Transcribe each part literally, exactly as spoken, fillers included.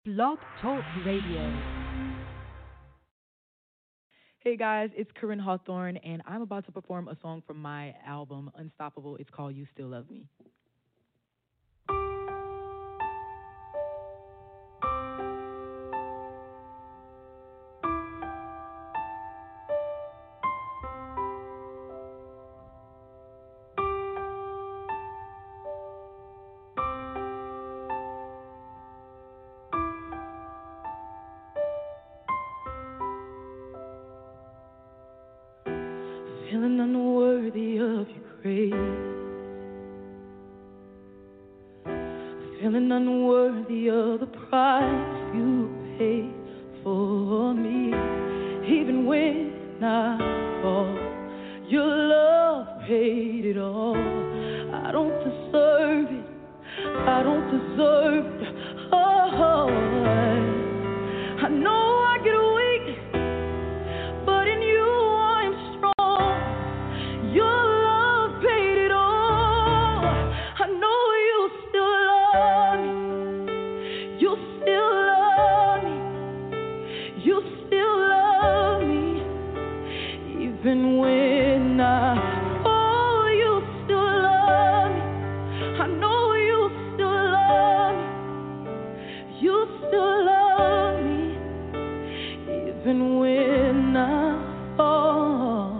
Blog Talk Radio. Hey guys, it's Corinne Hawthorne, and I'm about to perform a song from my album Unstoppable. It's called You Still Love Me. Feeling unworthy of your grace, feeling unworthy of the price you paid for me. Even when I fall, your love paid it all. I don't deserve it, I don't deserve it. Oh, I know I get weak, but in you I'm strong. Your love paid it all. I know you still love me. You still love me. You still love me. Even when I fall, you still love me. I know you still love me. You still love me. Even when I fall.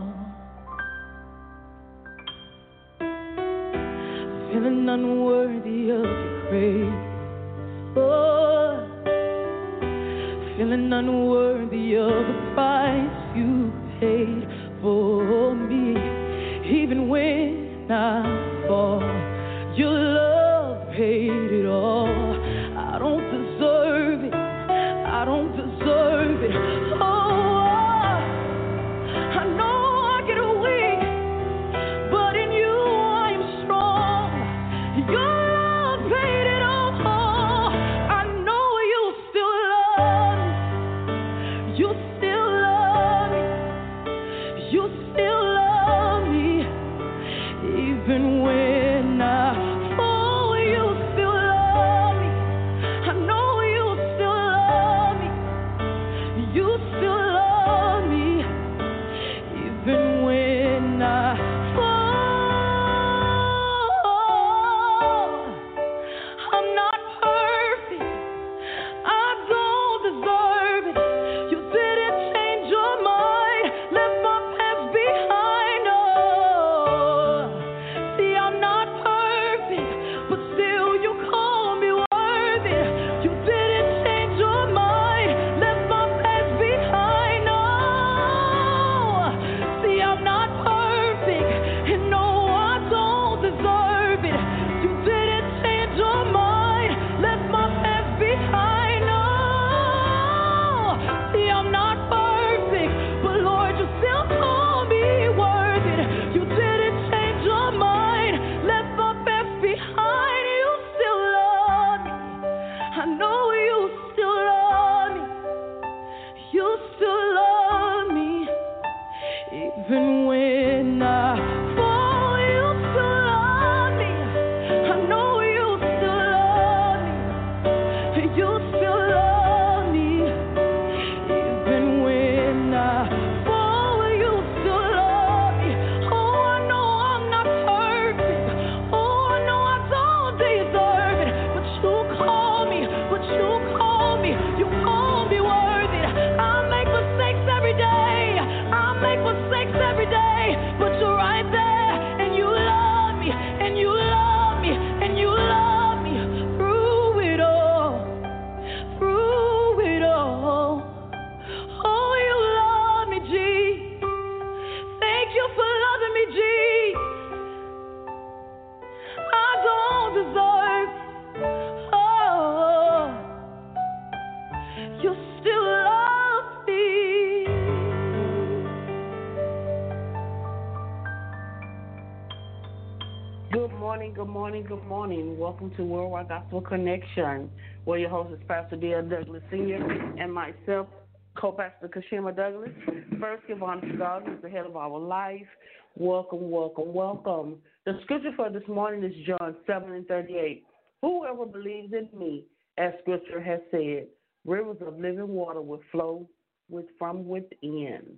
Feeling unworthy of your grace, oh, feeling unworthy of the price you paid for me. Even when I fall, your love paid it all. I don't deserve it, I don't deserve it. Oh, I know I get weak, but in you I'm strong. Your love paid it all. I know you still love me. You still love me. You still love me. Even when I fall, you still love me. I know you still love me. You still love me. Even when I fall, I'm not perfect. I don't deserve it. You didn't change your mind. Left my past behind. Oh, see, I'm not perfect, but still you call me worthy. You didn't change your mind. Left my past behind. Oh, see, I'm not perfect, and no, I don't deserve it. You didn't change your mind. Left my past behind. Oh, see, I'm not perfect, but Lord, you still call me worthy. You didn't change your mind. Left my past behind. You still love me. I know you still love me. You still love me. Even when I fall, you still love me. I know you still love me. You still love me. Even when I fall, you still love me. Oh, I know I'm not perfect. Oh, I know I don't deserve it. But you call me, but you call me, you call me worthy. I make mistakes every day. I make mistakes every day. But you're right there, and you love me, and you love me, and you love me through it all, through it all. Oh, you love me, Jesus. Thank you for loving me, Jesus. I don't deserve it. Oh, you still love me. Good morning, good morning, good morning. Welcome to Worldwide Gospel Connection, where your host is Pastor Dale Douglas Senior and myself, co-pastor Kashima Douglas. First, give honor to God, who's the head of our life. Welcome, welcome, welcome. The scripture for this morning is John seven and thirty-eight. Whoever believes in me, as Scripture has said, rivers of living water will flow with, from within.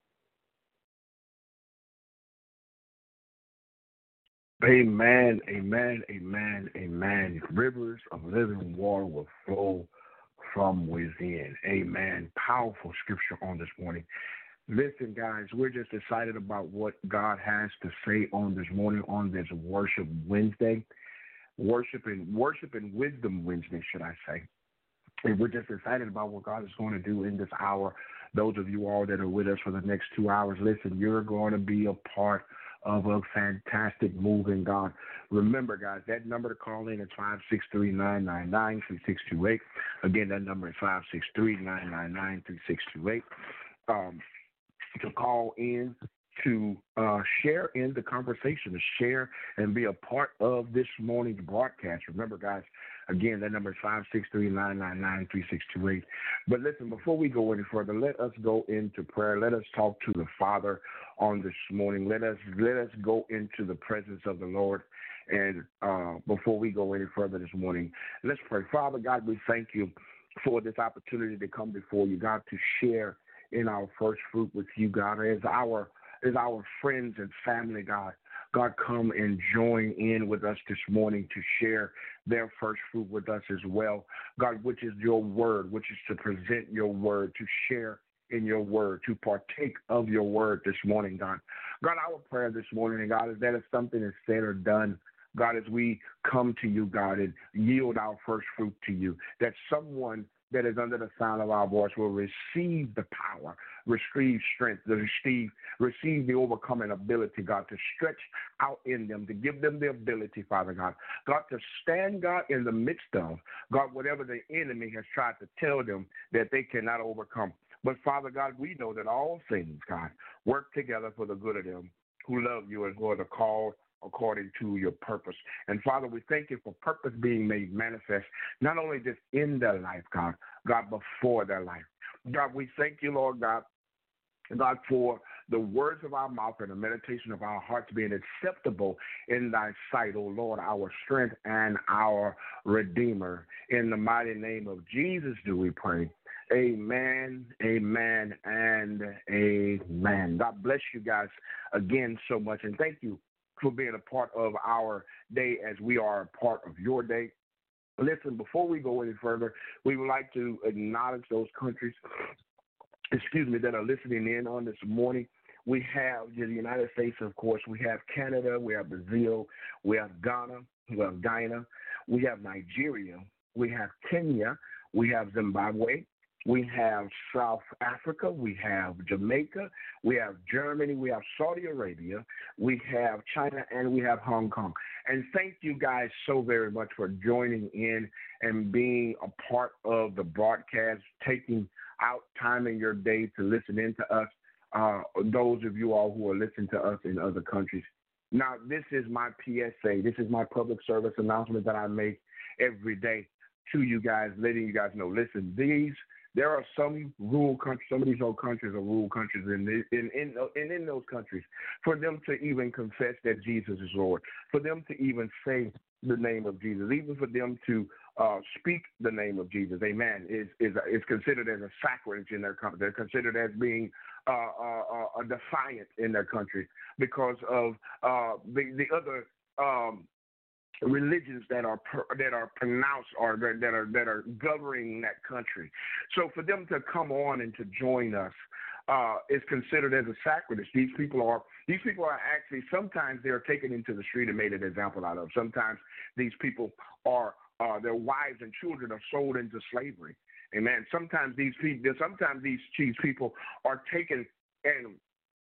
Amen, amen, amen, amen. Rivers of living water will flow from within. Amen. Powerful scripture on this morning. Listen, guys, we're just excited about what God has to say on this morning, on this Worship Wednesday, Worship and, Worship and Wisdom Wednesday, should I say. And we're just excited about what God is going to do in this hour. Those of you all that are with us for the next two hours, listen, you're going to be a part of a fantastic move in God. Remember, guys, that number to call in is five six three, nine nine nine, three six two eight. Again, that number is five six three, nine nine nine, three six two eight. Um, to call in, to uh, share in the conversation, to share and be a part of this morning's broadcast. Remember, guys, again, that number is five six three, nine nine nine, three six two eight. But listen, before we go any further, let us go into prayer. Let us talk to the Father on this morning. Let us let us go into the presence of the Lord. And uh, before we go any further this morning, let's pray. Father God, we thank you for this opportunity to come before you, God, to share in our first fruit with you, God, as our as our friends and family, God. God, come and join in with us this morning to share their first fruit with us as well. God, which is your word, which is to present your word, to share in your word, to partake of your word this morning, God. God, our prayer this morning, God, is that if something is said or done, God, as we come to you, God, and yield our first fruit to you, that someone that is under the sound of our voice will receive the power, receive strength, to receive, receive the overcoming ability, God, to stretch out in them, to give them the ability, Father God, God, to stand, God, in the midst of, God, whatever the enemy has tried to tell them that they cannot overcome. But, Father God, we know that all things, God, work together for the good of them who love you and who are called according to your purpose. And Father, we thank you for purpose being made manifest, not only just in their life, God, God, before their life. God, we thank you, Lord God, God, for the words of our mouth and the meditation of our hearts being acceptable in thy sight, O Lord, our strength and our Redeemer. In the mighty name of Jesus do we pray. Amen, amen, and amen. God bless you guys again so much, and thank you for being a part of our day as we are a part of your day. Listen, before we go any further, we would like to acknowledge those countries, excuse me, that are listening in on this morning. We have the United States, of course. We have Canada. We have Brazil. We have Ghana. We have Guyana. We have Nigeria. We have Kenya. We have Zimbabwe. We have South Africa, we have Jamaica, we have Germany, we have Saudi Arabia, we have China, and we have Hong Kong. And thank you guys so very much for joining in and being a part of the broadcast, taking out time in your day to listen in to us, uh, those of you all who are listening to us in other countries. Now, this is my P S A. This is my public service announcement that I make every day to you guys, letting you guys know, listen, these There are some rural countries, some of these old countries are rural countries, and in, in, in, in, in those countries, for them to even confess that Jesus is Lord, for them to even say the name of Jesus, even for them to uh, speak the name of Jesus, amen, is is is considered as a sacrilege in their country. They're considered as being uh, uh, uh, defiant in their country because of uh, the, the other um religions that are per, that are pronounced or that, that are that are governing that country. So for them to come on and to join us uh, is considered as a sacrilege. These people are these people are actually sometimes they're taken into the street and made an example out of. Sometimes these people are uh, their wives and children are sold into slavery. Amen. Sometimes these people sometimes these these people are taken and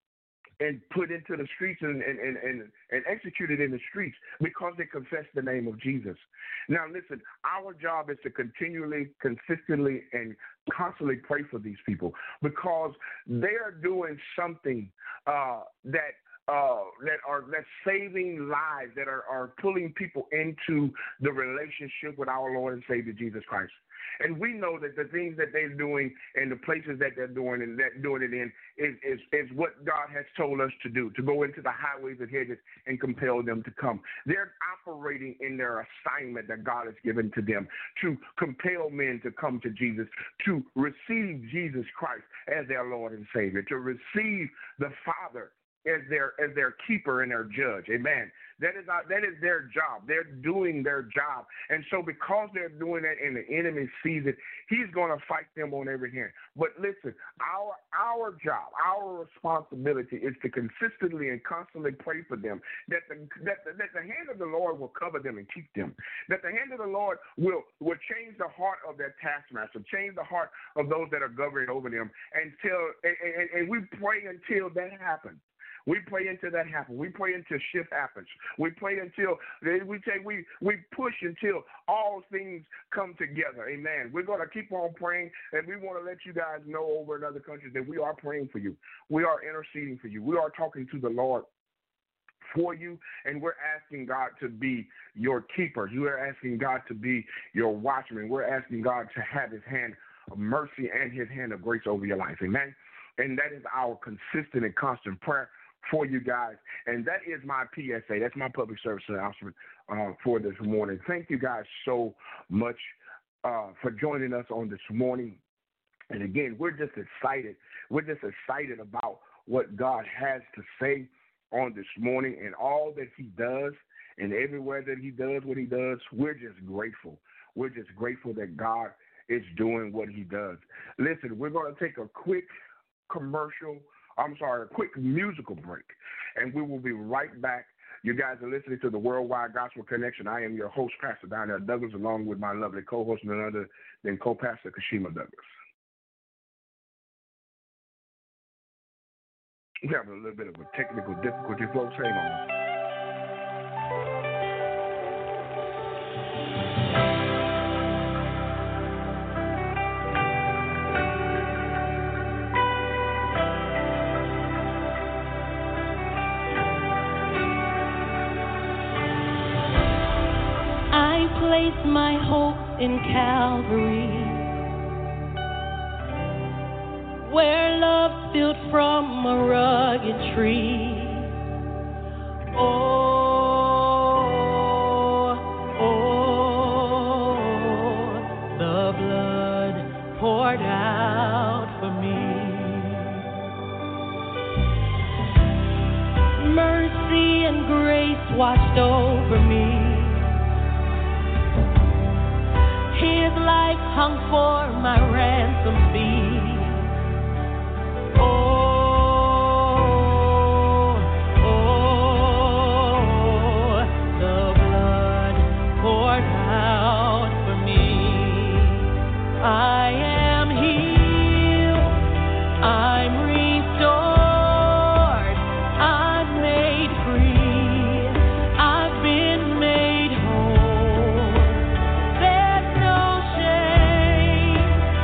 and put into the streets and, and, and, and, and executed in the streets because they confess the name of Jesus. Now, listen, our job is to continually, consistently, and constantly pray for these people because they are doing something uh, that uh, that are that's saving lives, that are, are pulling people into the relationship with our Lord and Savior Jesus Christ. And we know that the things that they're doing and the places that they're doing and that doing it in is, is, is what God has told us to do, to go into the highways and hedges and compel them to come. They're operating in their assignment that God has given to them to compel men to come to Jesus, to receive Jesus Christ as their Lord and Savior, to receive the Father as their as their keeper and their judge. Amen. That is our, that is their job. They're doing their job. And so because they're doing that and the enemy sees it, he's going to fight them on every hand. But listen, our our job, our responsibility is to consistently and constantly pray for them, that the, that the, that the hand of the Lord will cover them and keep them, that the hand of the Lord will, will change the heart of their taskmaster, change the heart of those that are governing over them, until and, and, and we pray until that happens. We pray until that happens. We pray until shift happens. We pray until we say we we push until all things come together. Amen. We're going to keep on praying, and we want to let you guys know over in other countries that we are praying for you. We are interceding for you. We are talking to the Lord for you, and we're asking God to be your keeper. We're asking God to be your watchman. We're asking God to have his hand of mercy and his hand of grace over your life. Amen. And that is our consistent and constant prayer for you guys. And that is my P S A. That's my public service announcement uh, for this morning. Thank you guys so much uh, for joining us on this morning. And again, we're just excited. We're just excited about what God has to say on this morning and all that he does and everywhere that he does what he does. We're just grateful. We're just grateful that God is doing what he does. Listen, we're going to take a quick commercial I'm sorry, a quick musical break, and we will be right back. You guys are listening to the Worldwide Gospel Connection. I am your host, Pastor Donnell Douglas, along with my lovely co-host, none other than co-pastor Kashima Douglas. We have a little bit of a technical difficulty, folks. Hang on. Place my hope in Calvary, where love spilled from a rugged tree. Oh, oh, the blood poured out for me. Mercy and grace washed over me. His life hung for my ransom fee. Oh, oh, the blood poured out for me. I am healed. I'm restored. I'm made free. I've been made whole. There's no shame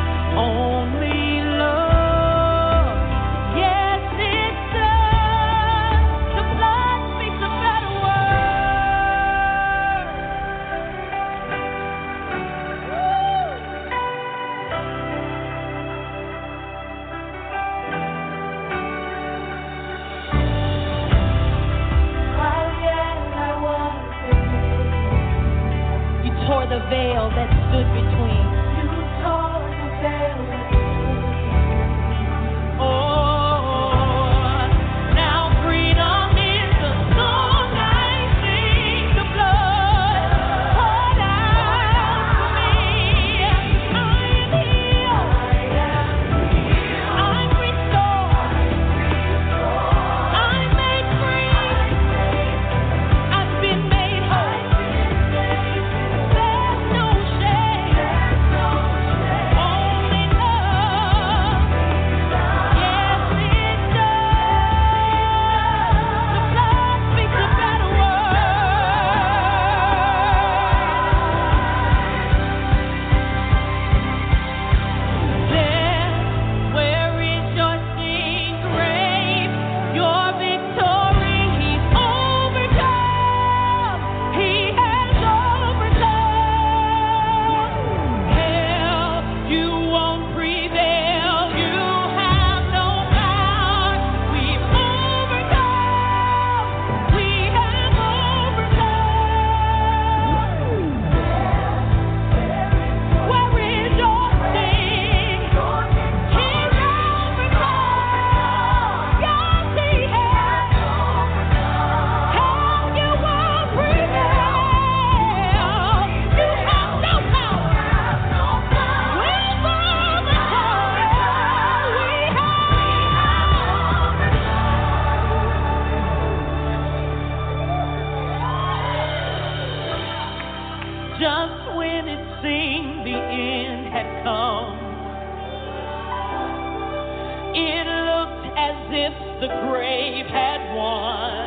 the grave had won.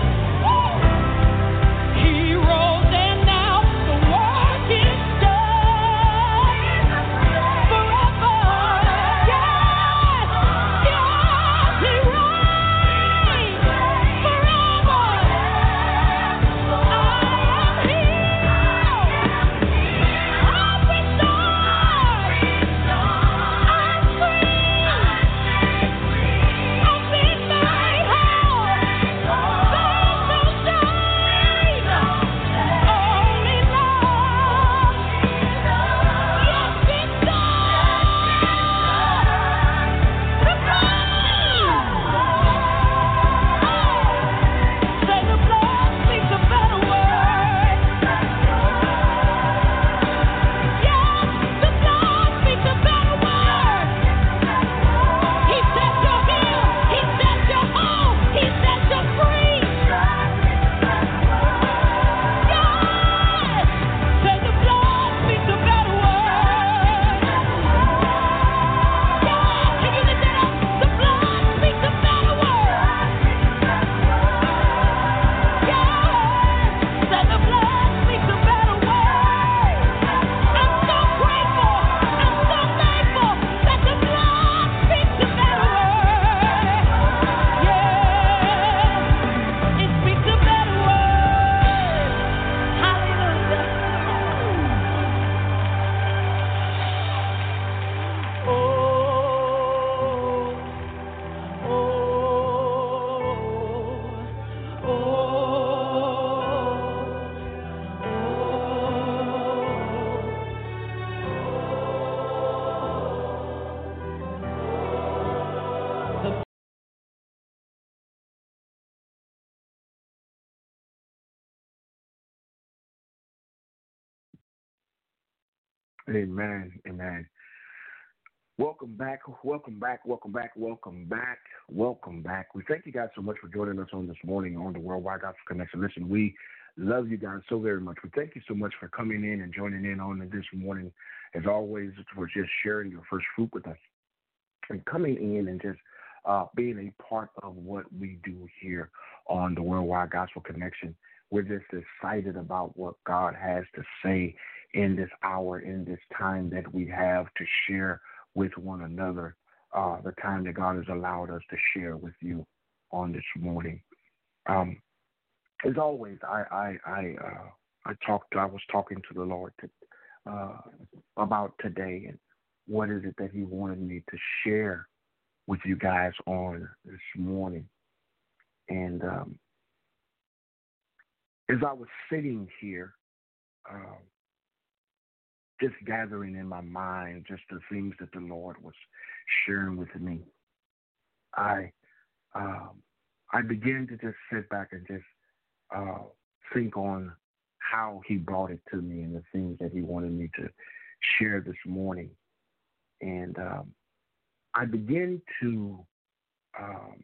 He rose and now the work is done. Forever, yes, yes, he reigns forever. I am healed. I'm restored. I'm free. I've been made whole. There's no shame. Only love. Yes, it's done. The blood. Say the blood speaks a better word. Yes, the blood speaks a better word. He set you healed. He set you whole. He set you free. Yes. Say the blood speaks a better word. Yes. Can you lift it up? The blood speaks a better word. Yes. Say the blood speaks a better word. I'm so grateful. I'm so thankful that the blood speaks a better word. Yeah, it speaks a better word. Hallelujah. Oh, oh, oh, oh. Amen. Amen. Welcome back. Welcome back. Welcome back. Welcome back. Welcome back. We thank you guys so much for joining us on this morning on the Worldwide Gospel Connection. Listen, we love you guys so very much. We thank you so much for coming in and joining in on this morning. As always, for just sharing your first fruit with us and coming in and just uh, being a part of what we do here on the Worldwide Gospel Connection. We're just excited about what God has to say in this hour, in this time that we have to share with one another, uh, the time that God has allowed us to share with you on this morning. Um, as always, I I I, uh, I talked. I was talking to the Lord to, uh, about today and what is it that He wanted me to share with you guys on this morning. And um, as I was sitting here, um, just gathering in my mind just the things that the Lord was sharing with me, I um, I began to just sit back and just uh, think on how He brought it to me and the things that He wanted me to share this morning. And um, I began to um,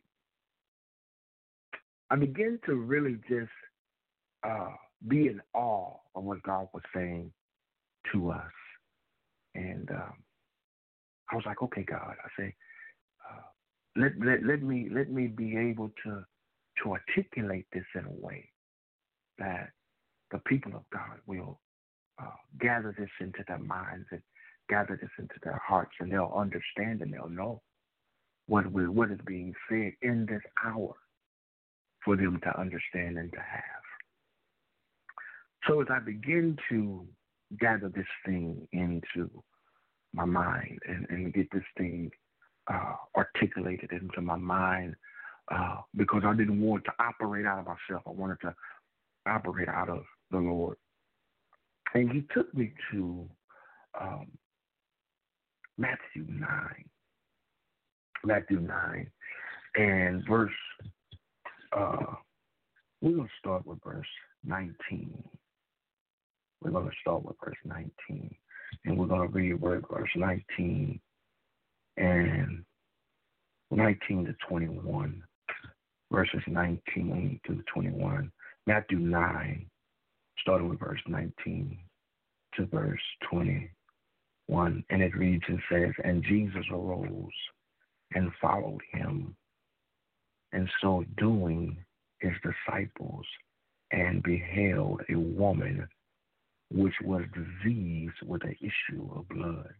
I began to really just uh, be in awe of what God was saying to us. And um, I was like, okay, God, I say, uh, let, let let me let me be able to to articulate this in a way that the people of God will uh, gather this into their minds and gather this into their hearts, and they'll understand and they'll know what we, what is being said in this hour for them to understand and to have. So as I begin to gather this thing into my mind and, and get this thing uh, articulated into my mind, uh, because I didn't want to operate out of myself. I wanted to operate out of the Lord. And He took me to um, Matthew nine. Matthew nine. And verse, uh, we're going to start with verse nineteen. We're going to start with verse nineteen. And we're going to read verse nineteen and nineteen to twenty-one. Verses nineteen to twenty-one. Matthew nine, starting with verse nineteen to verse twenty-one. And it reads and says, and Jesus arose and followed him, And so doing, his disciples and beheld a woman which was diseased with an issue of blood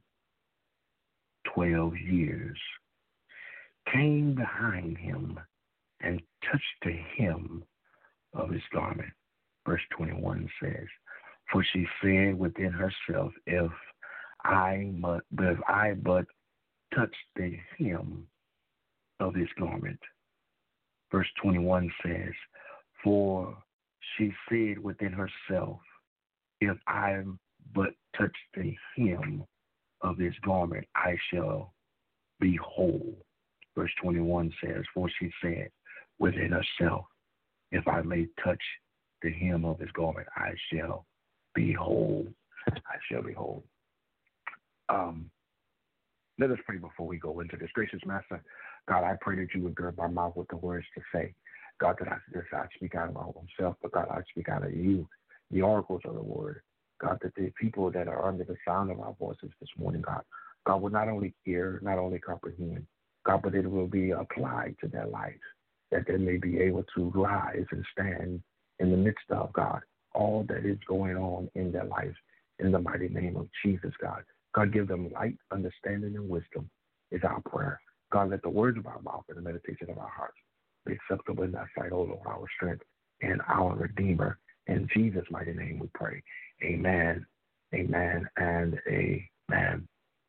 twelve years, came behind him and touched the hem of his garment. Verse twenty-one says, for she said within herself, if I but, if I but touch the hem of his garment. Verse twenty-one says, for she said within herself, if I but touch the hem of his garment, I shall be whole. Verse twenty-one says, for she said within herself, if I may touch the hem of his garment, I shall be whole. I shall be whole. Um, let us pray before we go into this. Gracious Master, God, I pray that you would gird my mouth with the words to say. God, that I, that I speak out of my own self, but God, I speak out of you, the oracles of the word. God, that the people that are under the sound of our voices this morning, God, God will not only hear, not only comprehend, God, but it will be applied to their lives, that they may be able to rise and stand in the midst of, God, all that is going on in their life. In the mighty name of Jesus, God. God, give them light, understanding, and wisdom is our prayer. God, let the words of our mouth and the meditation of our hearts be acceptable in thy sight, O Lord, our strength and our Redeemer. In Jesus' mighty name we pray. Amen, amen, and amen.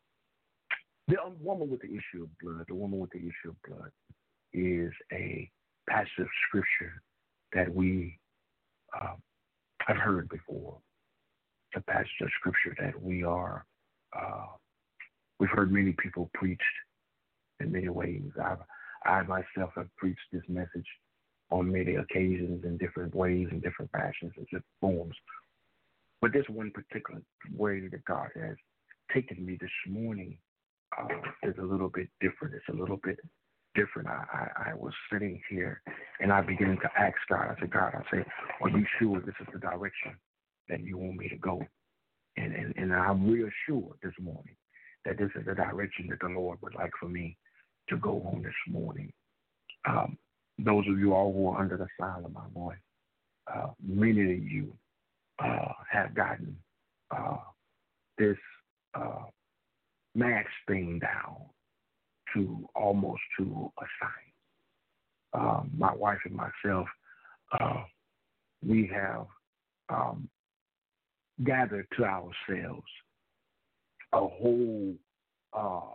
The woman with the issue of blood, the woman with the issue of blood is a passage of scripture that we uh, have heard before. It's a passage of scripture that we are, uh, we've heard many people preached in many ways. I've, I myself have preached this message on many occasions in different ways, in different fashions, and different forms. But this one particular way that God has taken me this morning uh, is a little bit different. It's a little bit different. I, I, I was sitting here and I began to ask God. I said, God, I said, are you sure this is the direction that you want me to go? And, and, and I'm reassured this morning that this is the direction that the Lord would like for me to go on this morning. Um, those of you all who are under the sound of my voice, uh, many of you uh, have gotten uh, this uh, mask thing down to almost to a science. Um, my wife and myself, uh, we have um, gathered to ourselves a whole uh,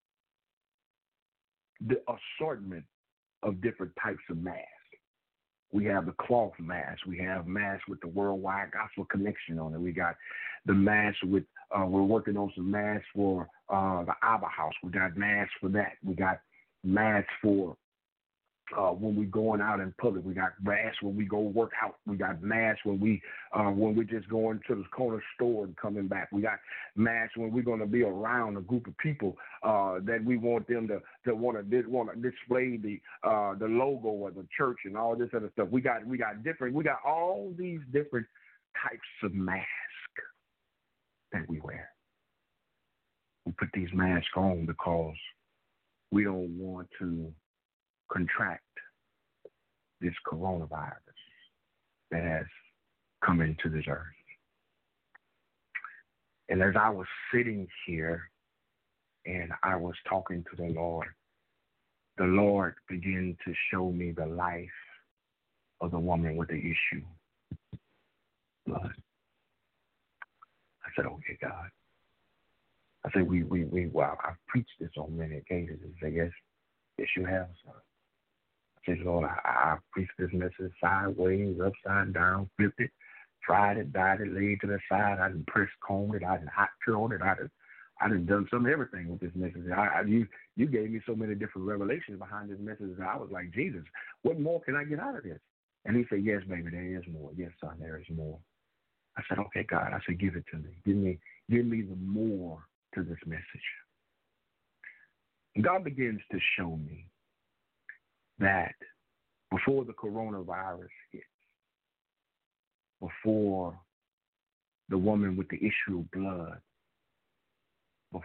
the assortment of different types of masks. We have the cloth mask. We have masks with the Worldwide Gospel Connection on it. We got the mask with, uh, we're working on some masks for uh, the Abba House. We got masks for that. We got masks for uh, when we're going out in public. We got masks when we go work out. We got masks when we uh, when we're just going to the corner store and coming back. We got masks when we're going to be around a group of people uh, that we want them to to want to want to display the uh, the logo of the church and all this other stuff. We got we got different. We got all these different types of masks that we wear. We put these masks on because we don't want to contract this coronavirus that has come into this earth. And as I was sitting here and I was talking to the Lord, the Lord began to show me the life of the woman with the issue of blood. I said, okay, God. I said, we, we, we, well, I've preached this on many occasions. I said, yes, yes, you have, son. I said, Lord, I, I preached this message sideways, upside down, flipped it, fried it, dyed it, laid to the side. I done pressed combed it. I done hot curled it. I done, I done done some everything with this message. I, I, you, you gave me so many different revelations behind this message that I was like, Jesus, what more can I get out of this? And he said, yes, baby, there is more. Yes, son, there is more. I said, okay, God. I said, give it to me. Give me, give me the more to this message. And God begins to show me that before the coronavirus hit, before the woman with the issue of blood,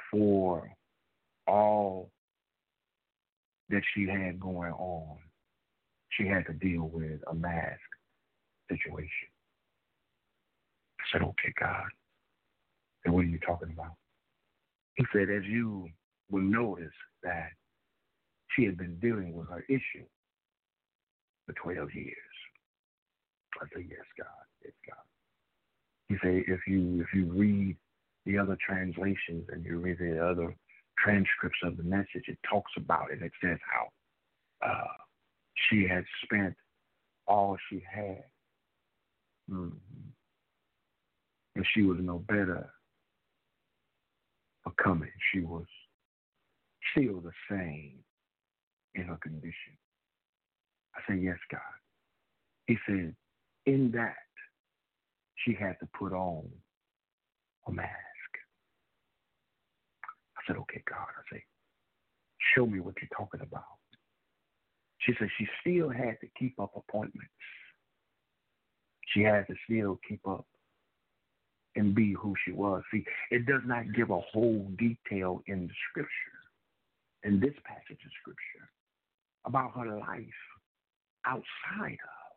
before all that she had going on, she had to deal with a mask situation. I said, okay, God. And what are you talking about? He said, as you will notice that she had been dealing with her issue for twelve years. I said, yes, God. Yes, God. He said, if you if you read the other translations and you read the other transcripts of the message, it talks about it. It says how uh, she had spent all she had. Mm-hmm. And she was no better for coming. She was still the same in her condition. I said, yes, God. He said, in that, she had to put on a mask. I said, okay, God. I said, show me what you're talking about. She said she still had to keep up appointments. She had to still keep up and be who she was. See, it does not give a whole detail in the scripture, in this passage of scripture, about her life outside of,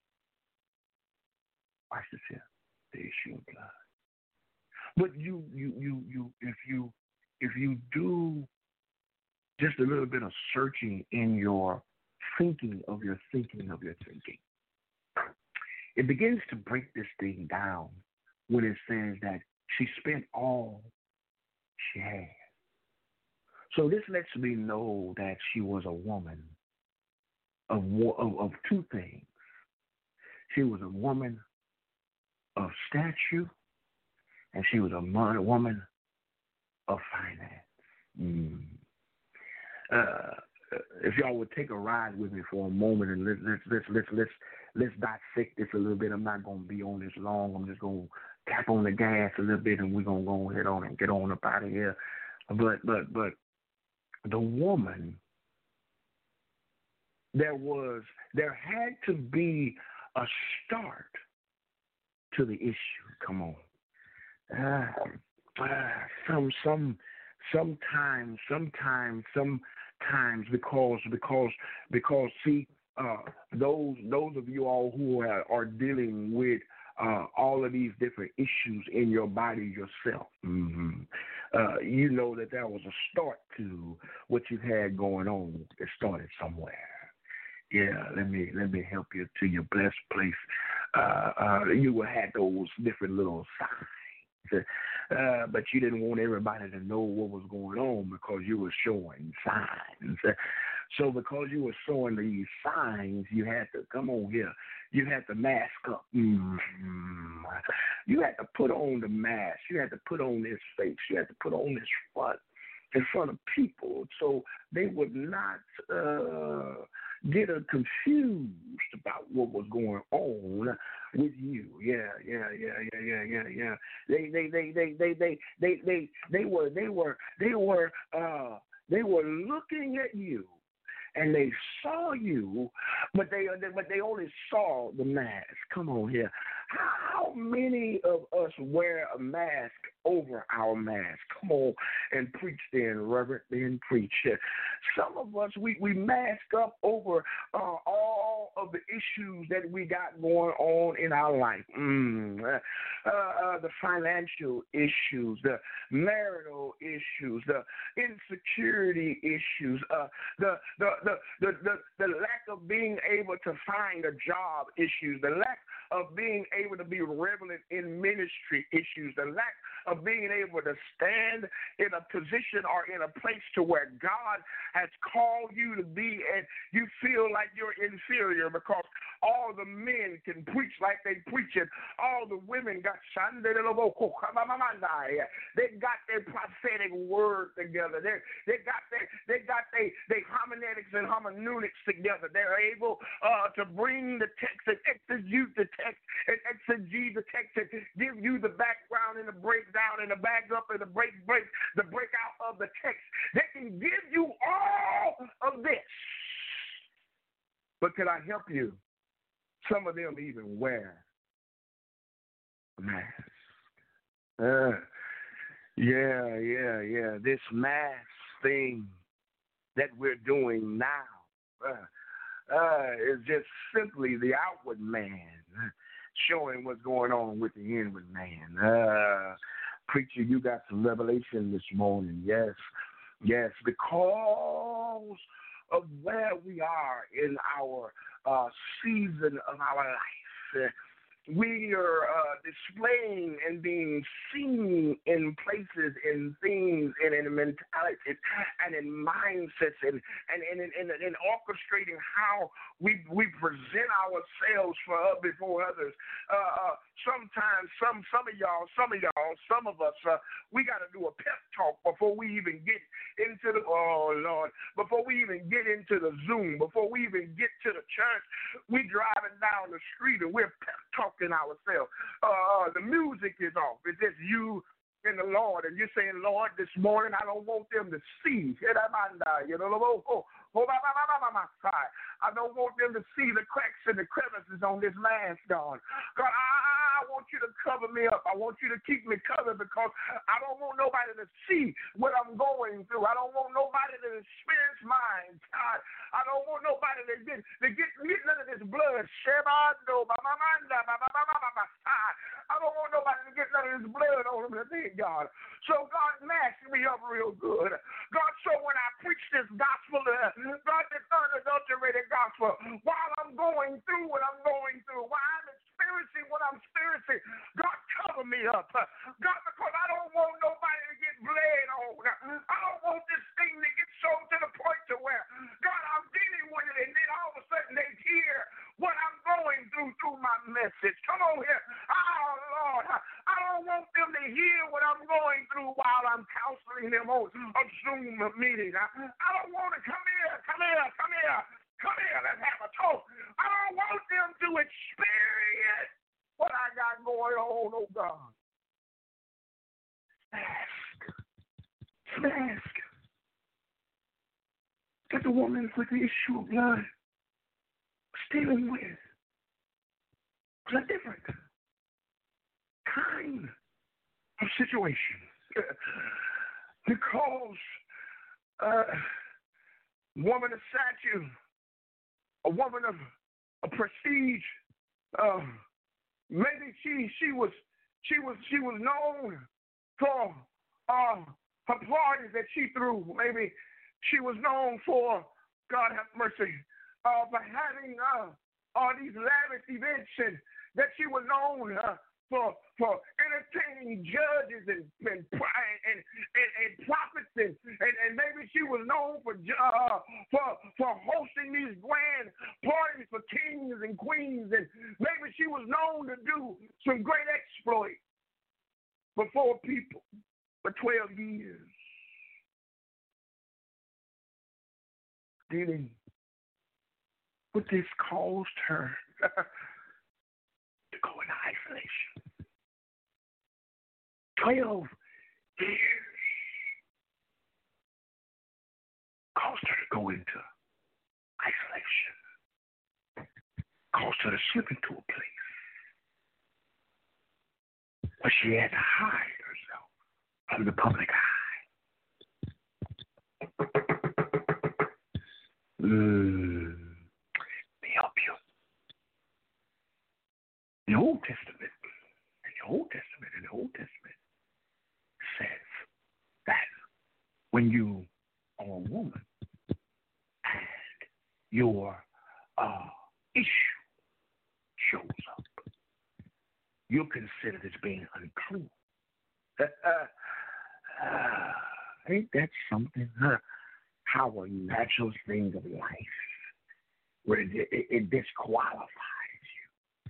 watch this here, the issue of blood. But you, you, you, you, if you, if you do just a little bit of searching in your thinking of your thinking of your thinking, it begins to break this thing down when it says that she spent all she had. So this lets me know that she was a woman of, of, of two things. She was a woman of stature, and she was a man, woman of finance. Mm. Uh, if y'all would take a ride with me for a moment and let's let's let's let's let's let's dissect this a little bit. I'm not gonna be on this long. I'm just gonna tap on the gas a little bit, and we're gonna go ahead on and get on up out of here. But but but the woman, there was there had to be a start to the issue. Come on. Uh, uh, some some sometimes sometimes sometimes because because because see uh, those those of you all who are, are dealing with uh, all of these different issues in your body yourself, mm-hmm. uh, you know that there was a start to what you had going on. It started somewhere. Yeah, let me let me help you to your blessed place. Uh, uh, you will have those different little signs, uh, but you didn't want everybody to know what was going on because you were showing signs. So because you were showing these signs, you had to come on here. You had to mask up. Mm-hmm. You had to put on the mask. You had to put on this face. You had to put on this front in front of people so they would not uh, get uh, confused about what was going on with you. Yeah, yeah, yeah, yeah, yeah, yeah, yeah. They, they, they, they, they, they, they, they, they were, they were, they were, uh, they were looking at you. And they saw you, but they but they only saw the mask. Come on here. How many of us wear a mask over our mask? Come on and preach then, Reverend, then preach. Some of us, we, we mask up over uh, all of the issues that we got going on in our life. Mm. Uh, uh, the financial issues, the marital issues, the insecurity issues, uh, the, the, the, the, the, the lack of being able to find a job issues, the lack of being able to be relevant in ministry issues, the lack of being able to stand in a position or in a place to where God has called you to be, and you feel like you're inferior because all the men can preach like they preach it. All the women got they got their prophetic word together. They they got their they got their they homiletics and hermeneutics together. They're able uh, to bring the text and exegete the text and exegete the text and give you the background and the breakdown and the back up and the break break the breakout of the text. They can give you all of this. But can I help you? Some of them even wear a mask. Uh, yeah, yeah, yeah. This mask thing that we're doing now, uh, uh, is just simply the outward man showing what's going on with the inward man. Uh, preacher, you got some revelation this morning. Yes, yes, because of where we are in our uh, season of our life. Uh, we are uh, displaying and being seen in places, in things, and in mentalities, and in mindsets, and and and, and, and, and orchestrating how we we present ourselves for uh, before others. Uh, uh, sometimes, some some of y'all, some of y'all, some of us, uh, we got to do a pep talk before we even get into the oh Lord, before we even get into the Zoom, before we even get to the church. We driving down the street and we're pep talking ourselves. Uh, the music is off. It's just you and the Lord, and you're saying, Lord, this morning I don't want them to see. You know, I don't want them to see the cracks and the crevices on this mask, God. God, I, I want you to cover me up. I want you to keep me covered because I don't want nobody to see what I'm going through. I don't want nobody to experience mine, God. I don't want nobody to get, to get, get none of this blood. I don't want nobody to get none of this blood on them today, God. So, God, mask me up real good. God, so when I preach this gospel, uh, God, this unadulterated gospel, while I'm going through what I'm going through, while I'm experiencing what I'm experiencing, God, cover me up. Uh, God, because I don't want nobody to get bled on. I don't want this thing to get so to the point to where, God, I'm dealing with it, and then all of a sudden they hear what I'm going through through my message. Come on here. Oh, Lord, I don't want them to hear what I'm going through while I'm counseling them on a Zoom meeting. I, I don't want to come here, come here, come here, come here, let's have a talk. I don't want them to experience what I got going on, oh God. Ask. Ask. That the woman with the issue of blood was dealing with was a different kind of situation. Because uh, woman of stature, a woman of, of prestige, uh, maybe she she was she was she was known for uh, her parties that she threw. Maybe she was known for, God have mercy, uh, for having uh, all these lavish events, and that she was known uh, for for entertaining judges and and and, and, and prophets, and, and, and maybe she was known for uh, for for hosting these grand parties for kings and queens, and maybe she was known to do some great exploits before people for twelve years. Dealing with this caused her to go into isolation. Twelve years caused her to go into isolation. Caused her to slip into a place where she had to hide herself from the public eye. Mm. Let me help you. In the Old Testament, in the Old Testament, in the Old Testament, says that when you are a woman and your uh, issue shows up, you're considered as being unclean. Uh, uh, ain't that something? Huh? How a natural thing of life, where it, it, it disqualifies you.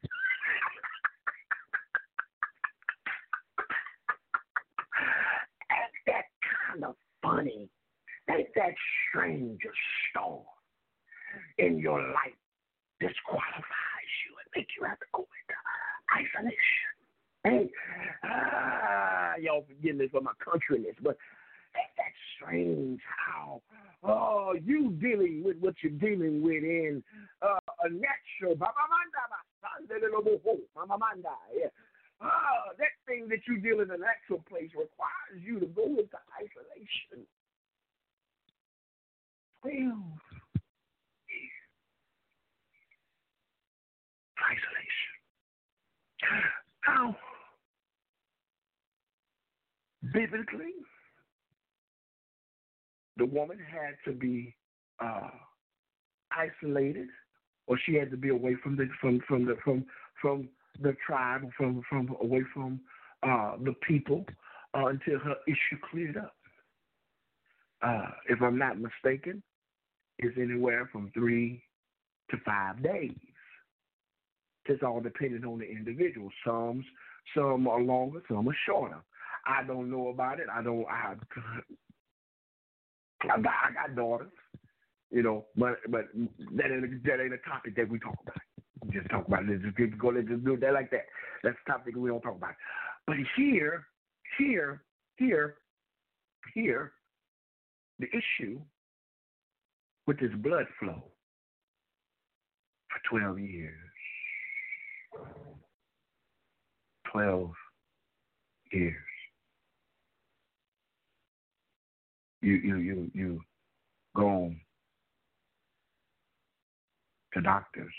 Ain't that kind of funny? Ain't that strange a storm in your life disqualifies you and make you have to go into isolation? Ain't, ah, y'all forgive me for my countryness, but ain't that strange how uh, you dealing with what you're dealing with in uh, a natural, uh, that thing that you deal in a natural place requires you to go into isolation. Twelve years. biblically, the woman had to be uh, isolated, or she had to be away from the from from the from from the tribe, from from away from uh, the people uh, until her issue cleared up. Uh, if I'm not mistaken, it's anywhere from three to five days. It's all depending on the individual. Some some are longer, some are shorter. I don't know about it. I don't. I I got, I got daughters, you know, but but that ain't a, that ain't a topic that we talk about. We just talk about it. Let's just go. Let's just do that like that. That's a topic we don't talk about. But here, here, here, here, the issue with this blood flow for twelve years. Twelve years. You you you you go to doctors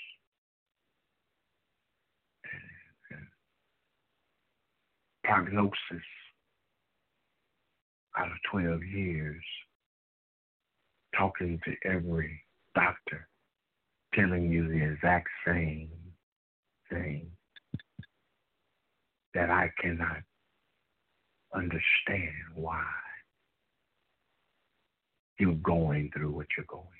and, and prognosis out of twelve years, talking to every doctor, telling you the exact same thing that I cannot understand why you're going through what you're going.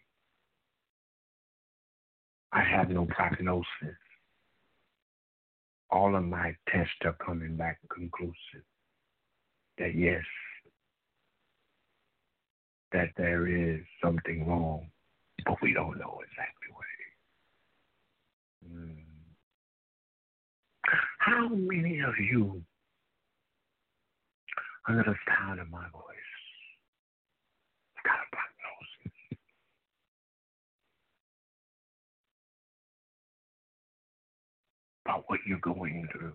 I have no prognosis. All of my tests are coming back conclusive that yes, that there is something wrong, but we don't know exactly what it is. Mm. How many of you, under the sound of my voice, got a prognosis? About what you're going through?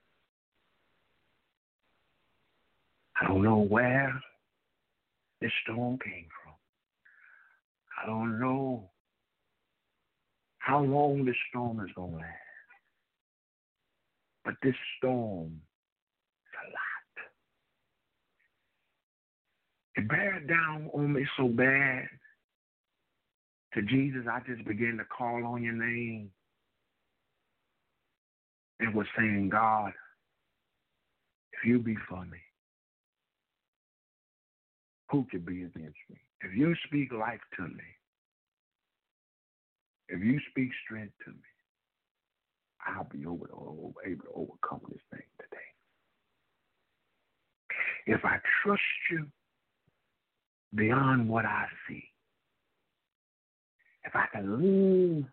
I don't know where this storm came from. I don't know how long this storm is going to last. But this storm is a lot. It bear down on me so bad. To Jesus, I just began to call on your name and was saying, God, if you be for me, who could be against me? If you speak life to me, if you speak strength to me, I'll be able to, able to overcome this thing today. If I trust you beyond what I see, if I can lean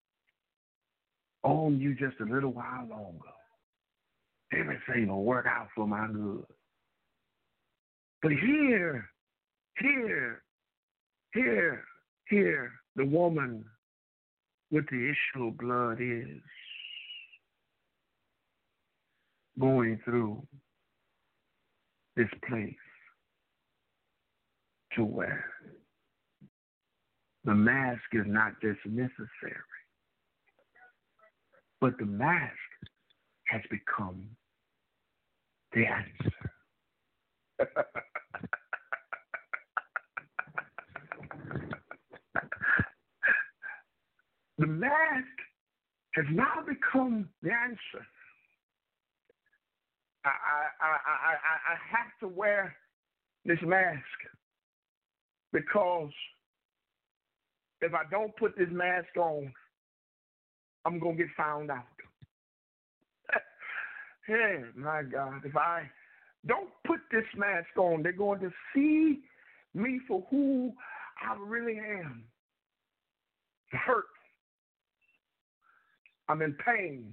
on you just a little while longer, everything will work out for my good. But here, here, here, here, the woman with the issue of blood is going through this place to where the mask is not just necessary, but the mask has become the answer. The mask has now become the answer. I, I, I, I, I have to wear this mask because if I don't put this mask on, I'm going to get found out. Hey, my God, if I don't put this mask on, they're going to see me for who I really am. I'm hurt. I'm in pain.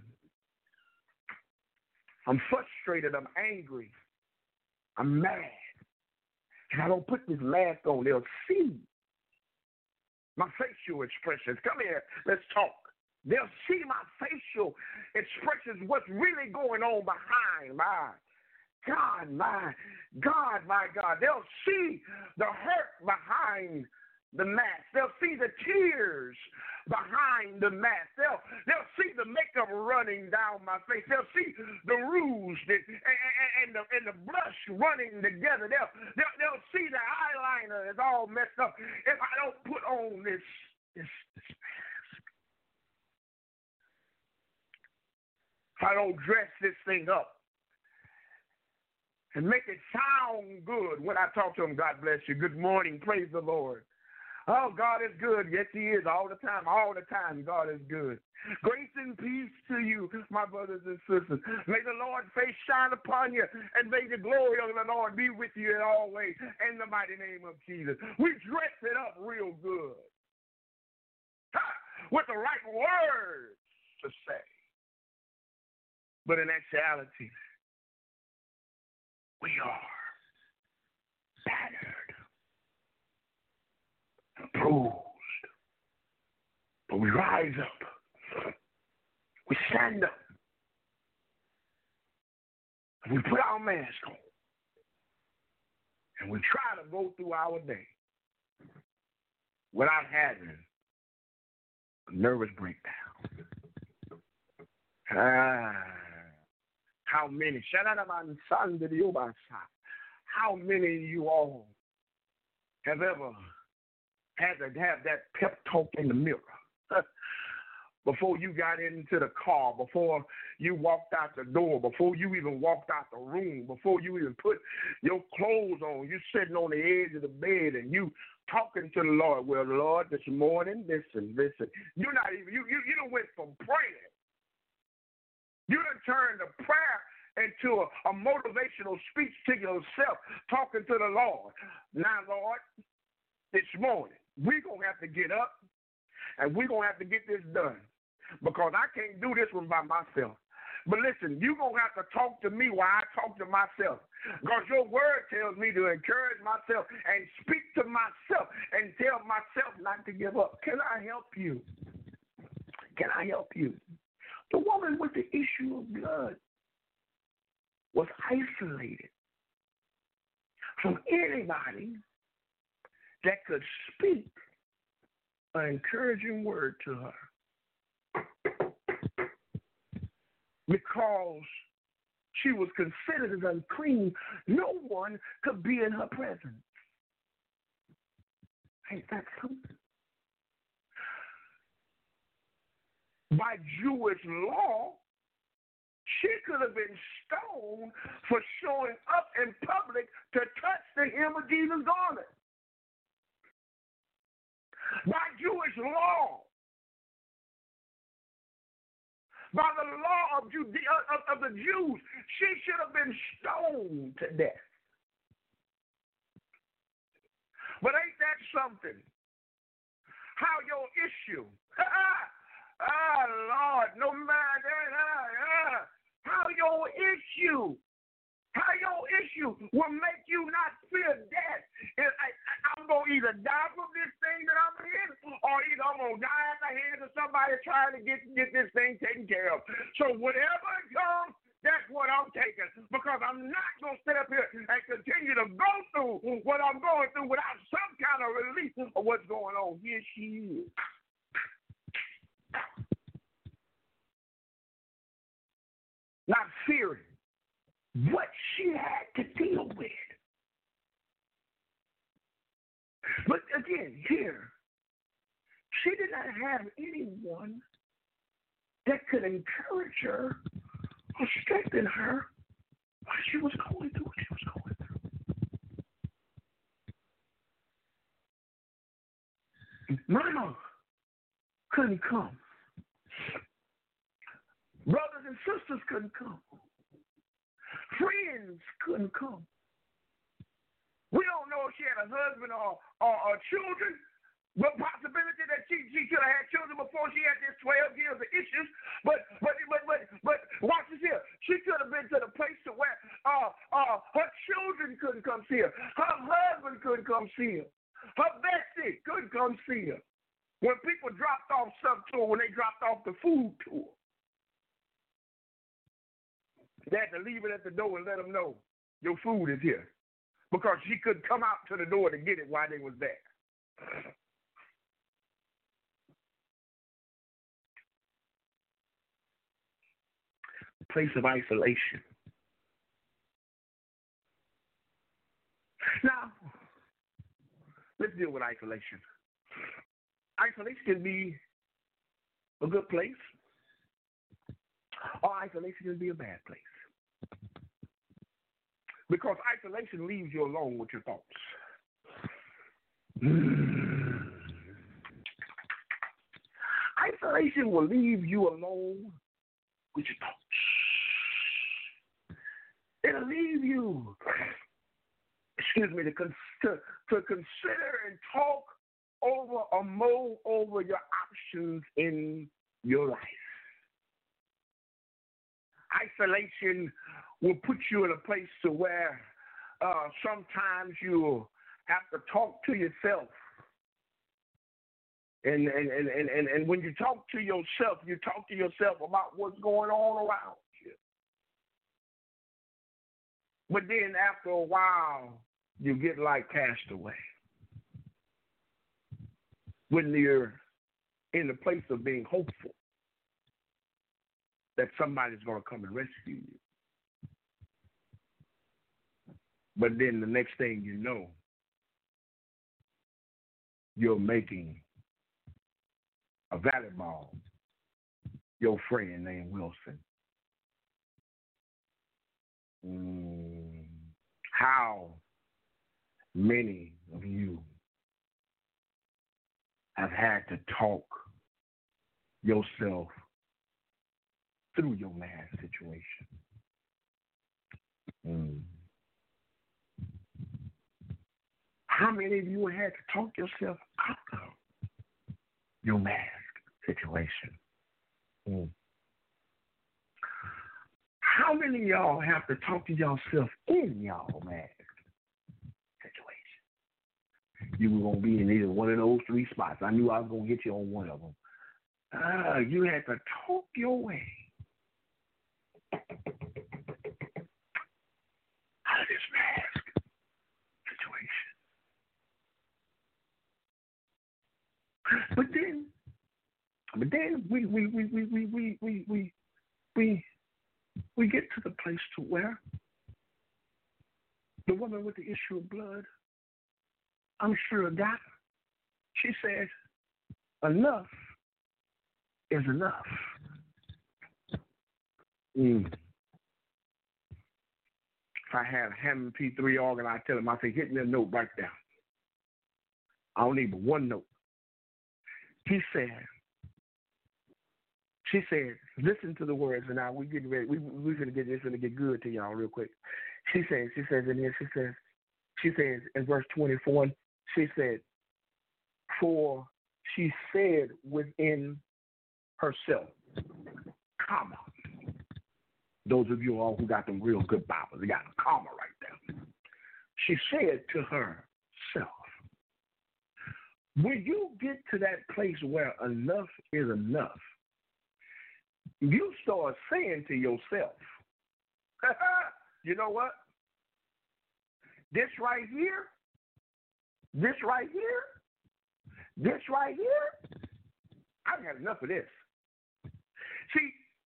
I'm frustrated. I'm angry. I'm mad. If I don't put this mask on, they'll see my facial expressions. Come here, let's talk. They'll see my facial expressions, what's really going on behind my God, my God, my God. They'll see the hurt behind the mask. They'll see the tears behind the mask. They'll, they'll see the makeup running down my face. They'll see the rouge that, and, and, and, the, and the blush running together. They'll, they'll, they'll see the eyeliner is all messed up if I don't put on this, this, this mask. If I don't dress this thing up and make it sound good when I talk to them. God bless you. Good morning. Praise the Lord. Oh, God is good. Yes, he is all the time. All the time, God is good. Grace and peace to you, my brothers and sisters. May the Lord's face shine upon you, and may the glory of the Lord be with you in all ways, in the mighty name of Jesus. We dress it up real good, ha, with the right words to say. But in actuality, we are battered, bruised, but we rise up, we stand up, and we put our mask on, and we try to go through our day without having a nervous breakdown. Ah, how many, how many of you all have ever had to have that pep talk in the mirror before you got into the car, before you walked out the door, before you even walked out the room, before you even put your clothes on? You sitting on the edge of the bed and you talking to the Lord. Well, Lord, this morning, listen, listen. You're not even, you, you, you done went from praying. You done turned the prayer into a, a motivational speech to yourself, talking to the Lord. Now, Lord, this morning, we're going to have to get up and we're going to have to get this done because I can't do this one by myself. But listen, you're going to have to talk to me while I talk to myself because your word tells me to encourage myself and speak to myself and tell myself not to give up. Can I help you? Can I help you? The woman with the issue of blood was isolated from anybody that could speak an encouraging word to her because she was considered as unclean. No one could be in her presence. Ain't that something? By Jewish law, she could have been stoned for showing up in public to touch the hem of Jesus' garment. By Jewish law, by the law of, Judea, of, of the Jews, she should have been stoned to death. But ain't that something? How your issue, ah, Lord, no matter ah, how your issue, how your issue will make you not fear death. I, I, I'm going to either die from this thing that I'm in, or either I'm going to die at the hands of somebody trying to get, get this thing taken care of. So whatever comes, that's what I'm taking, because I'm not going to sit up here and continue to go through what I'm going through without some kind of relief of what's going on. Here she is. Not fearing what she had to deal with. But again, here, she did not have anyone that could encourage her or strengthen her while she was going through what she was going through. Mama couldn't come. Brothers and sisters couldn't come. Friends couldn't come. We don't know if she had a husband or, or, or children. The possibility that she, she could have had children before she had this twelve years of issues. But but but but but watch this here. She could have been to the place to where uh uh her children couldn't come see her. Her husband couldn't come see her. Her bestie couldn't come see her. When people dropped off stuff to her, when they dropped off the food to her, they had to leave it at the door and let them know your food is here, because she couldn't come out to the door to get it while they was there. place of isolation. Now, let's deal with isolation. Isolation can be a good place, or isolation can be a bad place. Because isolation leaves you alone with your thoughts. Mm. Isolation will leave you alone with your thoughts. It'll leave you, excuse me, to, con- to, to consider and talk over or mull over your options in your life. Isolation will put you in a place to where uh, sometimes you have to talk to yourself. And, and, and, and, and when you talk to yourself, you talk to yourself about what's going on around you. But then after a while, you get like cast away. When you're in the place of being hopeful that somebody's going to come and rescue you. But then the next thing you know, you're making a volleyball your friend named Wilson. Mm, how many of you have had to talk yourself through your mad situation? Mm. How many of you had to talk yourself out of your mask situation? Mm. How many of y'all have to talk to yourself in y'all mask situation? You were going to be in either one of those three spots. I knew I was going to hit you on one of them. Uh, you had to talk your way out of this mask situation. But then, but then we we we we we we we we we, we get to the place to where the woman with the issue of blood, I'm sure got her. She said, enough is enough. Mm. If I had a Hammond P three organ, I'd tell him, I say, hit me a note right there. I don't need but one note. He said, she said, listen to the words, and now we getting ready. We we're gonna get this gonna get good to y'all real quick. She says, she says in here, she says, she says in verse twenty-four, she said, for she said within herself, comma. Those of you all who got them real good Bibles, they got a comma right there. She said to herself, when you get to that place where enough is enough, you start saying to yourself, you know what? This right here, this right here, this right here, I've had enough of this. See,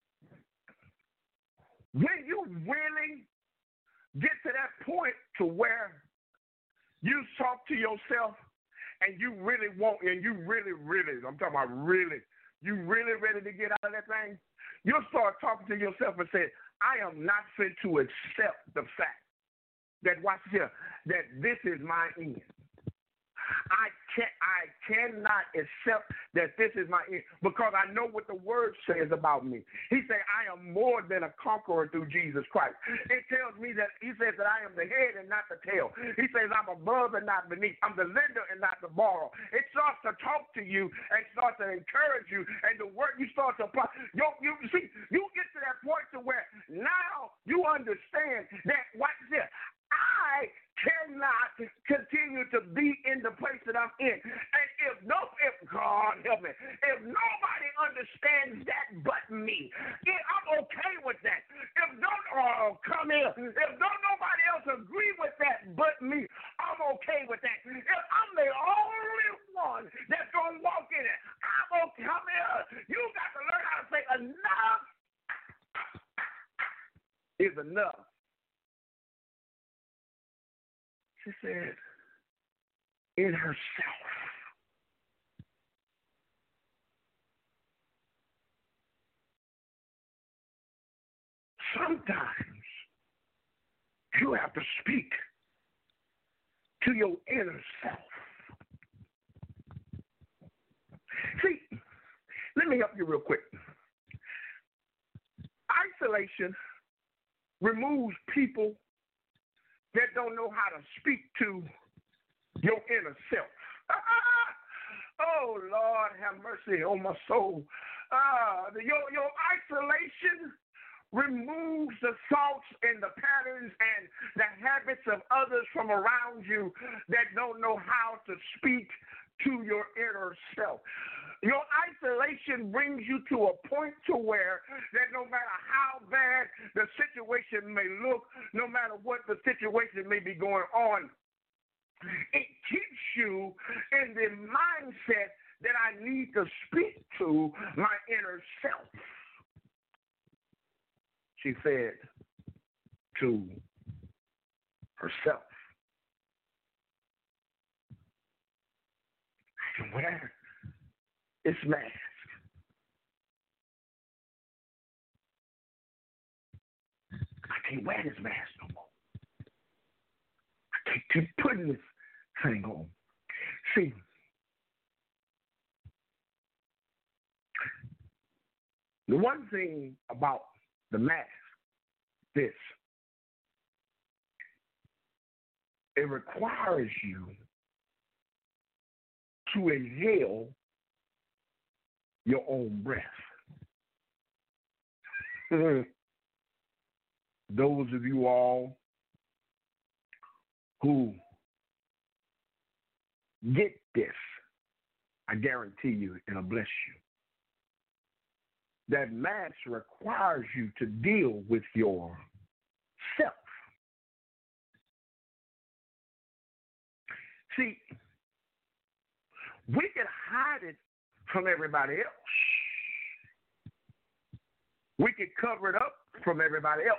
when you really get to that point to where you talk to yourself and you really want, and you really, really, I'm talking about really, you really ready to get out of that thing, you'll start talking to yourself and say, I am not fit to accept the fact that, watch here, that this is my end. I can't, I cannot accept that this is my end because I know what the word says about me. He said, I am more than a conqueror through Jesus Christ. It tells me that he says that I am the head and not the tail. He says I'm above and not beneath. I'm the lender and not the borrower. It starts to talk to you and starts to encourage you, and the word you start to apply. You, you see, you get to that point to where now you understand that, watch this, I cannot continue to be in the place that I'm in. And if no, if God help me, if nobody understands that but me, if I'm okay with that. If don't oh, come here, if don't nobody else agree with that but me, I'm okay with that. If I'm the only one that's gonna walk in it, I'm okay. Come here. You got to learn how to say enough is enough. She said, in herself. Sometimes you have to speak to your inner self. See, let me help you real quick. Isolation removes people that don't know how to speak to your inner self. Oh, Lord, have mercy on my soul. Uh, the, your, your isolation removes the thoughts and the patterns and the habits of others from around you that don't know how to speak to your inner self. Your isolation brings you to a point to where that no matter how bad the situation may look, no matter what the situation may be going on, it keeps you in the mindset that I need to speak to my inner self. She said to herself, I can wear this mask. I can't wear this mask no more. I can't keep putting this thing on. See, the one thing about the mask, this, it requires you to inhale your own breath. Those of you all who get this, I guarantee you it'll bless you. That mask requires you to deal with yourself. See, we can hide it from everybody else. We can cover it up from everybody else.